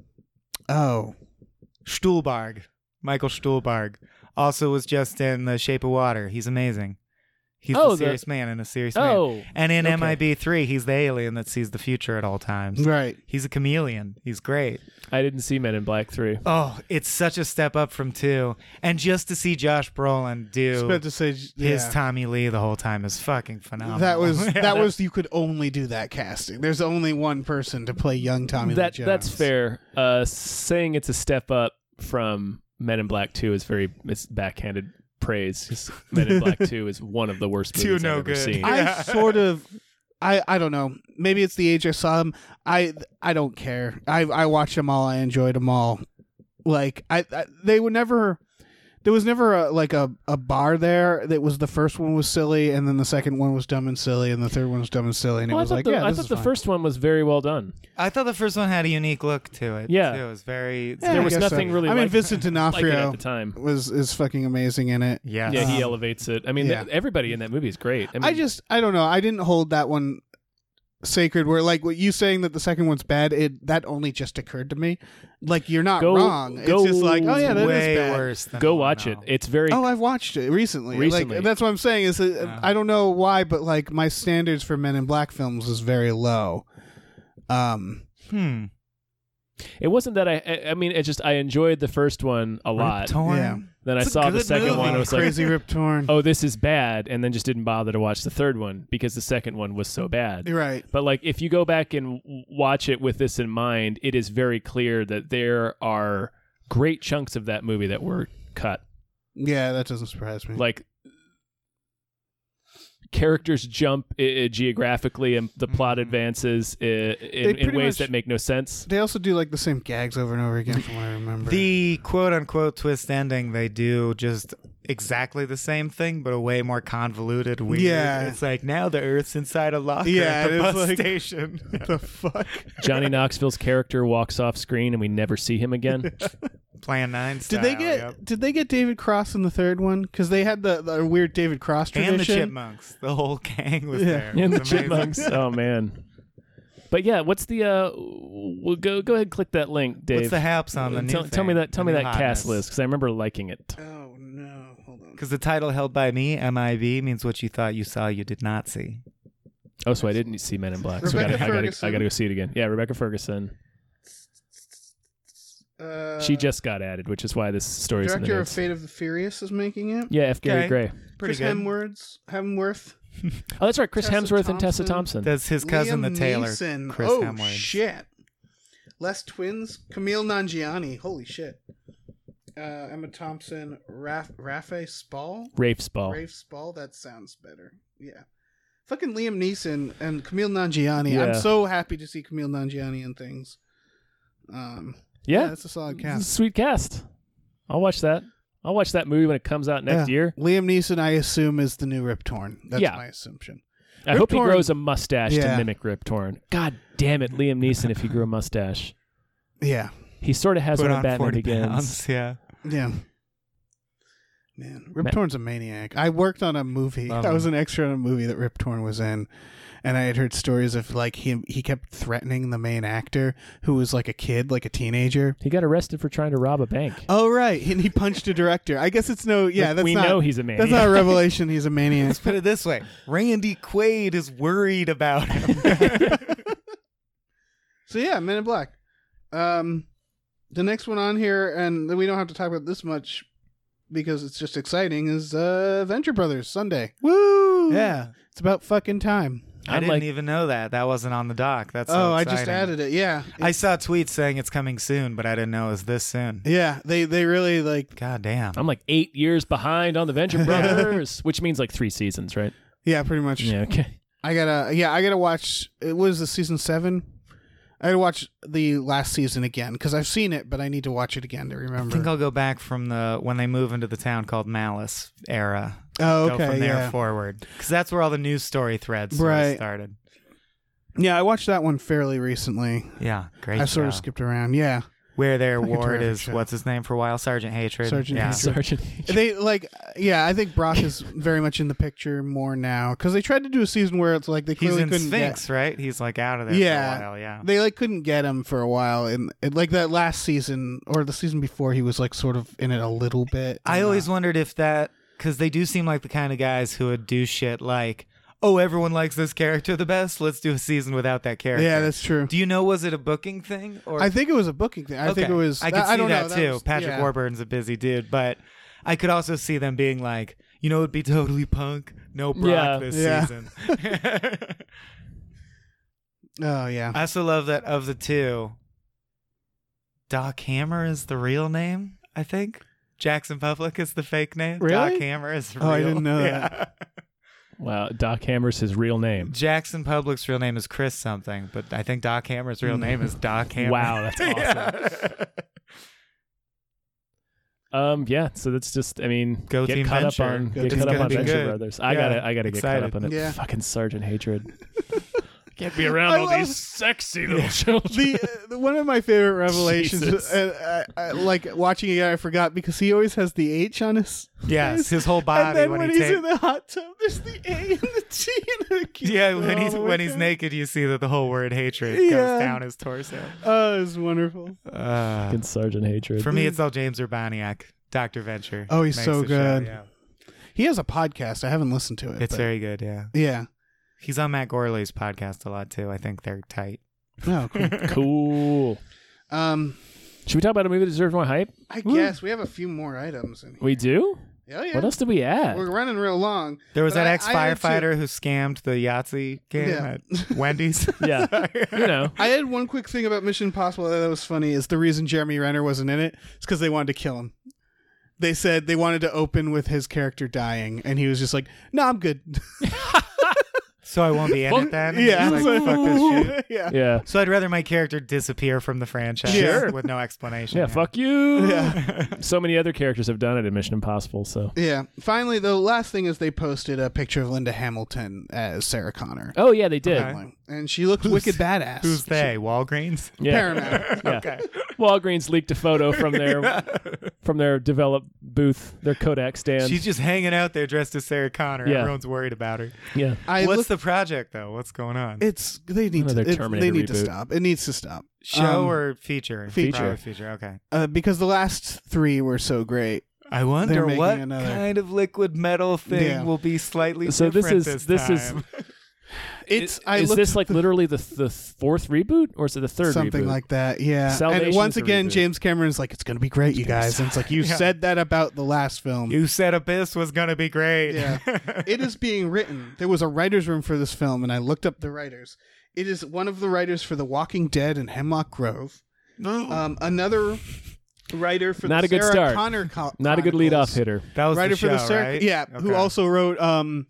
Oh. Stuhlbarg. Michael Stuhlbarg. Also was just in The Shape of Water. He's amazing. He's Oh, the the- serious man in A Serious Man. Oh. And in okay. M I B three, he's the alien that sees the future at all times. Right. He's a chameleon. He's great. I didn't see Men in Black three. Oh, it's such a step up from two. And just to see Josh Brolin I do was about to say, his yeah. Tommy Lee the whole time is fucking phenomenal. That was Yeah, that was you could only do that casting. There's only one person to play young Tommy That Lee Jones. that's fair. Uh, saying it's a step up from Men in Black two is very it's backhanded praise. 'Cause Men in Black two is one of the worst Two movies no I've ever good. seen. I Yeah. sort of I I don't know. Maybe it's the age I saw them. I I don't care. I I watched them all. I enjoyed them all. Like I, I they were never there was never a, like a, a bar there that was the first one was silly and then the second one was dumb and silly and the third one was dumb and silly and Well, it I was thought like the, yeah I this thought is the fine. first one was very well done. I thought the first one had a unique look to it. Yeah. too. It was very. Yeah, there I was guess so. nothing really I mean like- Vincent Like it at D'Onofrio the time. was is fucking amazing in it. Yes. Yeah, he Um, elevates it. I mean, yeah. th- everybody in that movie is great. I, mean, I just I don't know. I didn't hold that one sacred where like what you saying that the second one's bad, it that only just occurred to me. Like you're not Go- wrong. go it's just like, oh yeah, that is way bad. worse. Than go one watch now. it. It's very Oh, I've watched it recently. Recently. Like that's what I'm saying is that Yeah. I don't know why, but like my standards for Men in Black films is very low. Um, Hmm. It wasn't that I. I- I mean, it just I enjoyed the first one a lot. Rip Torn. Yeah. Then I It's a saw the good second movie. one. I was like, Crazy Rip Torn. oh, this is bad, and then just didn't bother to watch the third one because the second one was so bad. You're right. But like, if you go back and w- watch it with this in mind, it is very clear that there are great chunks of that movie that were cut. Yeah, that doesn't surprise me. Like characters jump uh, geographically, and the plot Mhm. advances uh, in, in pretty ways much- that make no sense. they also do like the same gags over and over again, from what I remember. The quote unquote twist ending, they do just exactly the same thing, but a way more convoluted, weird. Yeah. It's like now the Earth's inside a locker Yeah, at the it's bus like- station. the fuck. Johnny Knoxville's character walks off screen, and we never see him again. Plan nine Did style. they get yep. Did they get David Cross in the third one? Because they had the, the weird David Cross tradition. And the Chipmunks. The whole gang was Yeah. there. It And the was amazing. chipmunks. Oh man. But yeah, what's the uh? We'll go go ahead and click that link, Dave. What's the haps on the new tell, tell me thing? that. Tell The me new that cast hotness? list because I remember liking it. Oh no! Hold on. Because the title held by me, M I B, means what you thought you saw, you did not see. Oh, so I didn't see Men in Black. So I Rebecca gotta, I gotta, Ferguson. I gotta go see it again. Yeah, Rebecca Ferguson. Uh, She just got added, which is why this story's in the director of notes. Fate of the Furious is making it. Yeah, F. Gary Okay. Gray. Pretty Chris good. Hemsworth. Hemsworth. Oh, that's right. Chris Tessa Hemsworth and Tessa Thompson. Thompson. That's his cousin, Liam the Taylor. Neeson. Chris oh Hemsworth. shit! Less twins. Camille Nanjiani. Holy shit. Uh, Emma Thompson. Raf- Rafe Spall. Rafe Spall. Rafe Spall. That sounds better. Yeah. Fucking Liam Neeson and Camille Nanjiani. Yeah. I'm so happy to see Camille Nanjiani in things. Um. Yeah, that's a solid It's a cast. sweet cast. I'll watch that. I'll watch that movie when it comes out next Yeah. year. Liam Neeson, I assume, is the new Rip Torn. That's Yeah. my assumption. I Rip hope Torn- he grows a mustache to Yeah. mimic Rip Torn. God damn it, Liam Neeson! If he grew a mustache, Yeah. he sort of has Put one in on Batman forty Begins. pounds, yeah. Yeah. Man, Rip Ma- Torn's a maniac. I worked on a movie. Love I was him. an extra in a movie that Rip Torn was in, and I had heard stories of like he he kept threatening the main actor who was like a kid, like a teenager. He got arrested for trying to rob a bank. Oh right, and he punched a director. I guess it's no. Yeah, Like, that's we not. know he's a maniac. That's not a revelation. He's a maniac. Let's put it this way. Randy Quaid is worried about him. So yeah, Men in Black. Um, the next one on here, and we don't have to talk about this much because it's just exciting. Is uh, Venture Brothers Sunday? Woo! Yeah, it's about fucking time. I I'm didn't like- even know that. That wasn't on the doc. That's so oh, I just exciting. added it. Yeah, I saw tweets saying it's coming soon, but I didn't know it was this soon. yeah. They they really like. God damn. I'm like eight years behind on the Venture Brothers, which means like three seasons, right? Yeah, pretty much. Yeah. Okay. I gotta. Yeah, I gotta watch. It was the season seven. I gotta watch the last season again because I've seen it, but I need to watch it again to I remember. think I'll go back from the when they move into the town called Malice era. oh, Go okay. from there Yeah. forward. Because that's where all the news story threads sort of Right. started. Yeah, I watched that one fairly recently. Yeah, great I sort of show. skipped around. Yeah. Where their Fucking ward terrific is, show. what's his name for a while? Sergeant Hatred. Sergeant yeah. Hatred. Sergeant. They like, yeah. I think Brock is very much in the picture more now because they tried to do a season where it's like they He's clearly in couldn't Sphinx, right? He's like out of there Yeah. for a while, yeah. get. They like couldn't get him for a while, and, and like that last season or the season before, he was like sort of in it a little bit. I and, always uh, wondered if that, because they do seem like the kind of guys who would do shit like, oh, everyone likes this character the best. Let's do a season without that character. Yeah, that's true. Do you know, was it a booking thing? Or I think it was a booking thing. I think Okay. it was. I could see I don't that know. too. was- Patrick yeah. Warburton's a busy dude, but I could also see them being like, you know, it'd be totally punk. No Brock Yeah. this Yeah. season. Oh yeah. I also love that of the two, Doc Hammer is the real name, I think. Jackson Public is the fake name. Really? Doc Hammer is real. Oh, I didn't know yeah. Wow. Doc Hammer's his real name. Jackson Public's real name is Chris something, but I think Doc Hammer's real name is Doc Hammer. Wow, that's awesome. Yeah. Um. Yeah. So that's just. I mean, Go get Team caught Venture. up on. Go Get Team caught up Venture. on Be Venture good. Brothers. I Yeah, gotta. I gotta get caught excited. up on it. Yeah. Fucking Sergeant Hatred. Can't be around I all love- these sexy little children. the, uh, the one of my favorite revelations, Jesus. uh, I, I, like watching it, I forgot because he always has the H on his. Yes, face. his whole And body then when, when, he he's takes. in the hot tub, there's the A and the T. And it keeps Yeah, going when all he's the way when he's down. naked, you see that the whole word hatred Yeah. goes down his torso. Oh, it's wonderful. Uh, Fucking Sergeant Hatred. for me, it's all James Urbaniak, Doctor Venture. Oh, he's makes so the show, good. yeah. He has a podcast. I haven't listened to it. It's but- very good. Yeah, yeah. he's on Matt Gorley's podcast a lot too. I think they're tight. Oh, cool. Cool. um, Should we talk about a movie that deserves more hype? I guess we have a few more items in here. We do. Oh, yeah. What else did we add? We're running real long. There was But that I- ex I had two- firefighter who scammed the Yahtzee game Yeah. at Wendy's. Yeah. You know. I had one quick thing about Mission Impossible that was funny. Is the reason Jeremy Renner wasn't in it? It's because they wanted to kill him. They said they wanted to open with his character dying, and he was just like, "No, I'm good." So I won't be in Well, it then? Yeah. Just like, fuck this shit. yeah. Yeah. So I'd rather my character disappear from the franchise Sure. with no explanation. Yeah, fuck you. Yeah. So many other characters have done it in Mission Impossible, so. Yeah. Finally, the last thing is they posted a picture of Linda Hamilton as Sarah Connor. Oh, yeah, they did. Okay. And she looks wicked badass. Who's they? Walgreens? Yeah. Paramount. Yeah. Okay. Walgreens leaked a photo from their from their develop booth, their Kodak stand. She's just hanging out there dressed as Sarah Connor. Yeah. Everyone's worried about her. yeah. I What's looked- the project, though? What's going on? It's they need Another to it- Terminator they need to reboot. stop. It needs to stop. Show Um, or feature? feature. Probably feature. Okay. uh, because the last three were so great. I They're wonder making what another. kind of liquid metal thing Yeah. will be slightly So this different is- this, this is- time. It's is I is looked this at like the- literally the the fourth reboot, or is it the third something reboot? like that. Yeah. Salvation and once is a again, reboot. James Cameron's like, it's gonna be great, you guys. And it's like you Yeah. said that about the last film. You said Abyss was gonna be great. Yeah. It is being written. There was a writer's room for this film, and I looked up the writers. It is one of the writers for The Walking Dead and Hemlock Grove. Um, another writer for Not the a good Sarah start. Connor co- Not a good lead off Chronicles. hitter. That was Writer the show, for the Sarah, right? yeah, who Okay. also wrote um,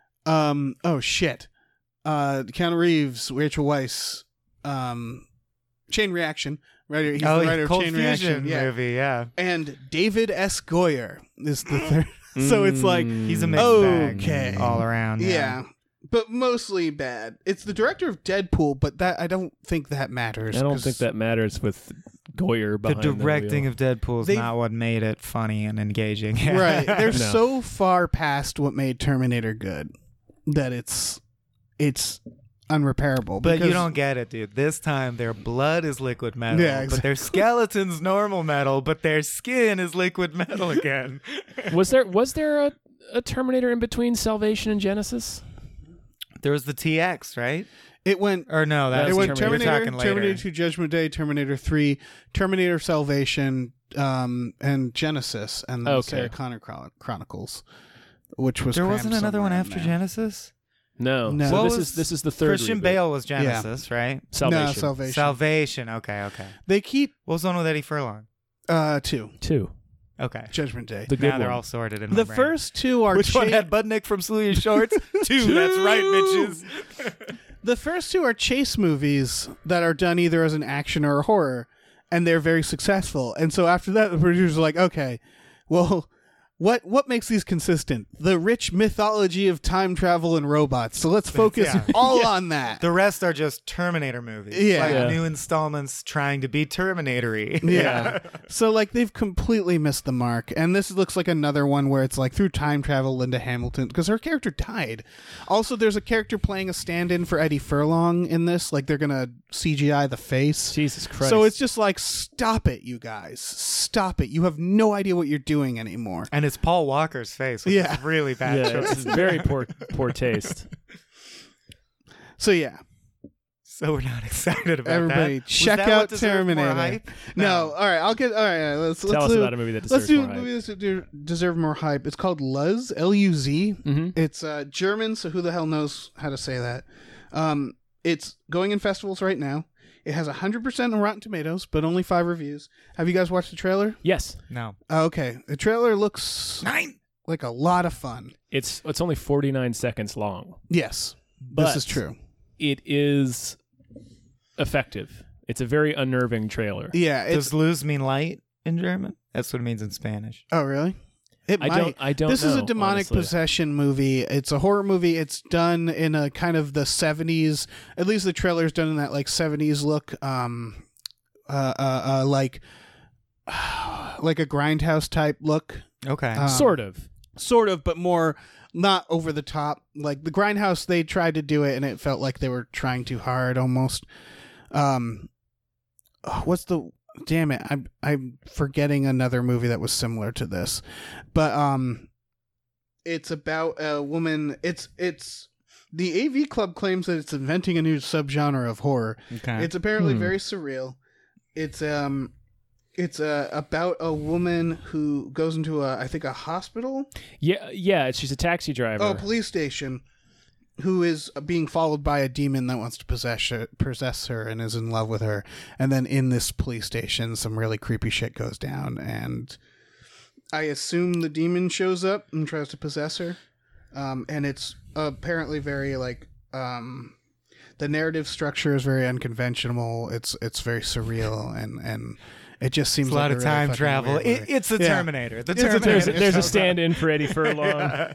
um, oh shit, uh, Keanu Reeves, Rachel Weisz, um, Chain Reaction. Writer, he's oh, the writer Cold of Chain Fusion Reaction, yeah. movie. Yeah, And David S. Goyer is the third. So it's like, he's a mixed Okay. bag all around. yeah. But mostly bad. It's the director of Deadpool, but that I don't think that matters. I don't 'cause think that matters with Goyer The behind the directing wheel. of Deadpool is They've- not what made it funny and engaging. right. They're No. so far past what made Terminator good that it's it's unrepairable. But you because- don't get it, dude. This time their blood is liquid metal, Yeah, but their skeleton's normal metal, but their skin is liquid metal again. Was there was there a, a Terminator in between Salvation and Genesis? There was the T X, right? It went. Or no, That's It that's went Terminator. Terminator, We're talking later. Terminator two Judgment Day, Terminator three, Terminator Salvation, um, and Genesis, and the Okay. Sarah Connor Chron- Chronicles, which was There crammed wasn't another one somewhere in after there. Genesis? No. No. So What this was is this is the third Christian reboot. Bale was Genesis, right? Salvation. No, Salvation. Salvation. Okay, okay. They keep What was the one with Eddie Furlong? uh two Two. Okay. Judgment Day. The good Now they're one. all sorted in my The brain. first two are Which one cha- had Budnick from Salute Shorts? Two. That's right, bitches. The first two are chase movies that are done either as an action or a horror, and they're very successful. And so after that, the producers are like, okay, well, what what makes these consistent? The rich mythology of time travel and robots. So let's focus yeah. all on that. The rest are just Terminator movies. Yeah. Like Yeah. new installments trying to be Terminator-y. Yeah. So like they've completely missed the mark. And this looks like another one where it's like through time travel, Linda Hamilton, because her character died. Also, there's a character playing a stand-in for Eddie Furlong in this. Like they're gonna C G I the face. Jesus Christ. So it's just like, stop it, you guys. Stop it. You have no idea what you're doing anymore. And it's Paul Walker's face, which Yeah. is really bad yeah, choice. it's very poor poor taste. So yeah. So we're not excited about Everybody, that. Was check that out what deserved more Terminator. hype? No. all right. I'll get. All right. Let's Tell let's us do, about a movie that let's deserves do more a hype. movie that de- deserve more hype. It's called Luz. L U Z. Mhm. It's uh, German, so who the hell knows how to say that? Um, it's going in festivals right now. It has one hundred percent on Rotten Tomatoes, but only five reviews. Have you guys watched the trailer? Yes. No. Uh, okay. The trailer looks Nine. like a lot of fun. It's it's only forty-nine seconds long. Yes. But this is true. It is effective. It's a very unnerving trailer. Yeah. It's, Does lose mean light in German? That's what it means in Spanish. oh, really? It I might. don't I don't this know, is a demonic honestly. possession movie. It's a horror movie. It's done in a kind of the seventies. At least the trailer's done in that like seventies look. Um, uh, uh, uh like, like a grindhouse type look. Okay. Um, Sort of. Sort of, but more not over the top. Like the grindhouse, they tried to do it, and it felt like they were trying too hard almost. Um, oh, what's the? Damn it! I'm I'm forgetting another movie that was similar to this, but um, it's about a woman. It's it's the A V Club claims that it's inventing a new subgenre of horror. okay. It's apparently Hmm. very surreal. It's um, it's uh, about a woman who goes into a I think a hospital. Yeah, yeah. She's a taxi driver. Oh, police station, who is being followed by a demon that wants to possess her, possess her and is in love with her. And then in this police station, some really creepy shit goes down. And I assume the demon shows up and tries to possess her. Um, and it's apparently very, like, Um, the narrative structure is very unconventional. It's it's very surreal, and, and it just seems It's a like lot a of really time fucking travel. weird It, movie. it's the Yeah. Terminator. The It's a Terminator. There's a, there's a shows up. stand-in for Eddie Furlong. Yeah.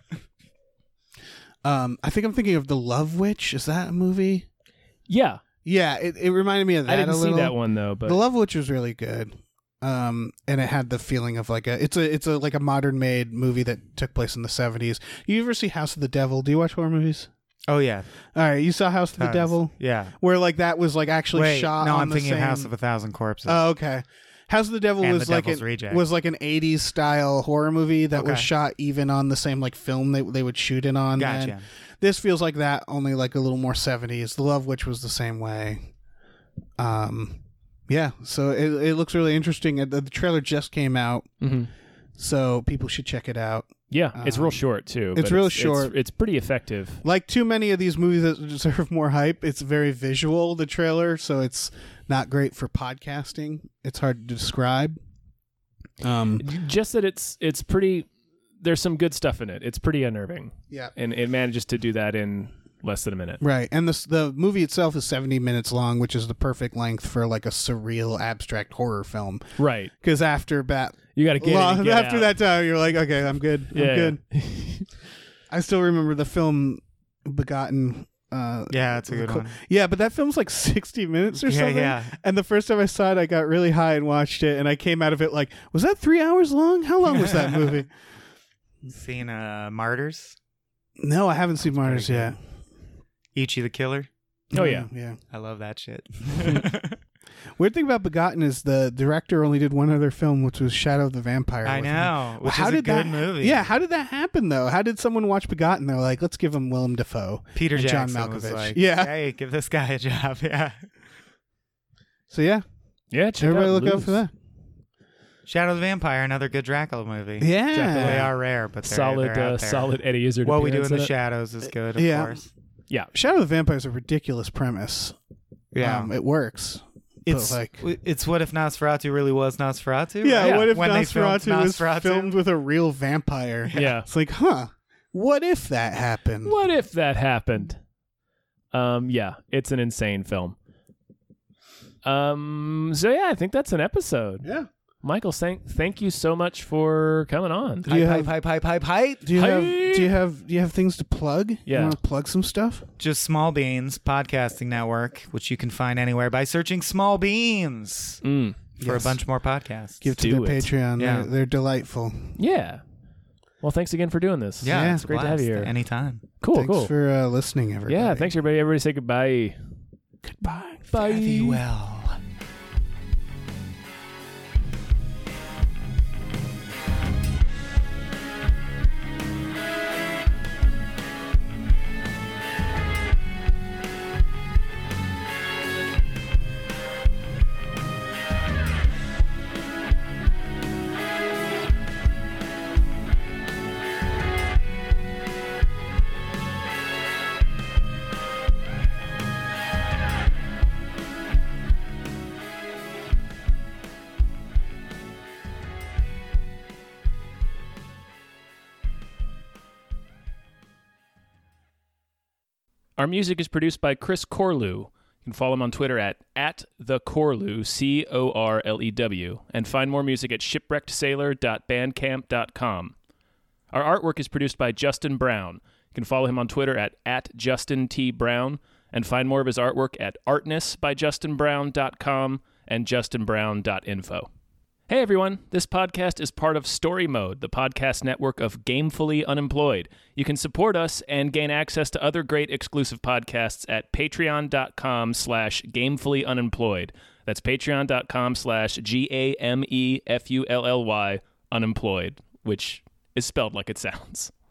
Um, I think I'm thinking of The Love Witch. Is that a movie? Yeah, Yeah, it, it reminded me of that. I didn't a see little. that one though. But The Love Witch was really good. Um, and it had the feeling of like a it's a it's a like a modern made movie that took place in the seventies. You ever see House of the Devil? Do you watch horror movies? Oh yeah. All right, you saw House of the Tons. Devil, Yeah. where like that was like actually Wait, shot. no, on I'm the thinking same... of House of a Thousand Corpses. Oh, okay. House of the Devil And was The like Devil's an, Reject. was like an eighties style horror movie that was Okay. shot even on the same like film they they would shoot it on. Gotcha. then. This feels like that, only like a little more seventies. The Love Witch was the same way. Um, yeah. So it it looks really interesting. The, the trailer just came out, Mhm. so people should check it out. yeah, it's real Um, short too. it's but real it's, short. It's, it's pretty effective. Like too many of these movies that deserve more hype, it's very visual. The trailer, so it's not great for podcasting. It's hard to describe. Um, Just that it's it's pretty. There's some good stuff in it. It's pretty unnerving, yeah. and it manages to do that in less than a minute. Right, and the the movie itself is seventy minutes long, which is the perfect length for like a surreal, abstract horror film. Right. Because after bat, You got to get in and long, get after out. that time, you're like, okay, I'm good. I'm Yeah. good. I still remember the film Begotten. Uh, Yeah, that's a good one. Yeah, but that film's like sixty minutes or Yeah, something. yeah. And the first time I saw it, I got really high and watched it, and I came out of it like, was that three hours long? How long was that movie? Seen uh, Martyrs? No, I haven't seen Martyrs pretty yet. good. Ichi the Killer? Oh, yeah. Mm, yeah. I love that shit. Weird thing about Begotten is the director only did one other film, which was Shadow of the Vampire. I with him. know. Which how is did a good that, movie. Yeah, how did that happen though? How did someone watch Begotten? They're like, let's give him Willem Dafoe. Peter and John Jackson was Malkovich. like, Yeah. hey, give this guy a job. Yeah. So yeah, Yeah, check everybody out look out Loose. for that. Shadow of the Vampire, another good Dracula movie. Yeah. They are rare, but they're, Solid, they're out uh, there. solid Eddie Izzard. What We Do in appearance the it. Shadows is good, of Yeah. course. Yeah, Shadow of the Vampire is a ridiculous premise. Yeah. Um, it works. it's but like, it's what if Nosferatu really was Nosferatu? yeah, right? what if when they filmed Nosferatu was Nosferatu? filmed with a real vampire? yeah. It's like, huh? What if that happened? What if that happened? Um, yeah, it's an insane film. Um, so yeah, I think that's an episode. Yeah. Michael, thank thank you so much for coming on. Do you Hype, have hype, hype, hype, hype, hype. do you have Hi. do you have do you have things to plug? Yeah. You want to plug some stuff? Just Small Beans Podcasting Network, which you can find anywhere by searching Small Beans Mm, for Yes. a bunch more podcasts. Give to do the it. Patreon. Yeah. They're, they're delightful. yeah. Well, thanks again for doing this. yeah, Yeah. it's a Great to have you blast. here. Anytime. Cool, Thanks cool. for uh, listening, everybody. Yeah, thanks everybody. Everybody say goodbye. Goodbye. Bye. Fare thee well. Our music is produced by Chris Corlew. You can follow him on Twitter at, at the Corlew, C O R L E W, and find more music at shipwrecked sailor dot bandcamp dot com. Our artwork is produced by Justin Brown. You can follow him on Twitter at, at Justin T. Brown, and find more of his artwork at artness by justin brown dot com and justin brown dot info. Hey everyone, this podcast is part of Story Mode, the podcast network of Gamefully Unemployed. You can support us and gain access to other great exclusive podcasts at patreon.com slash gamefully unemployed. That's patreon.com slash G A M E F U L L Y unemployed, which is spelled like it sounds.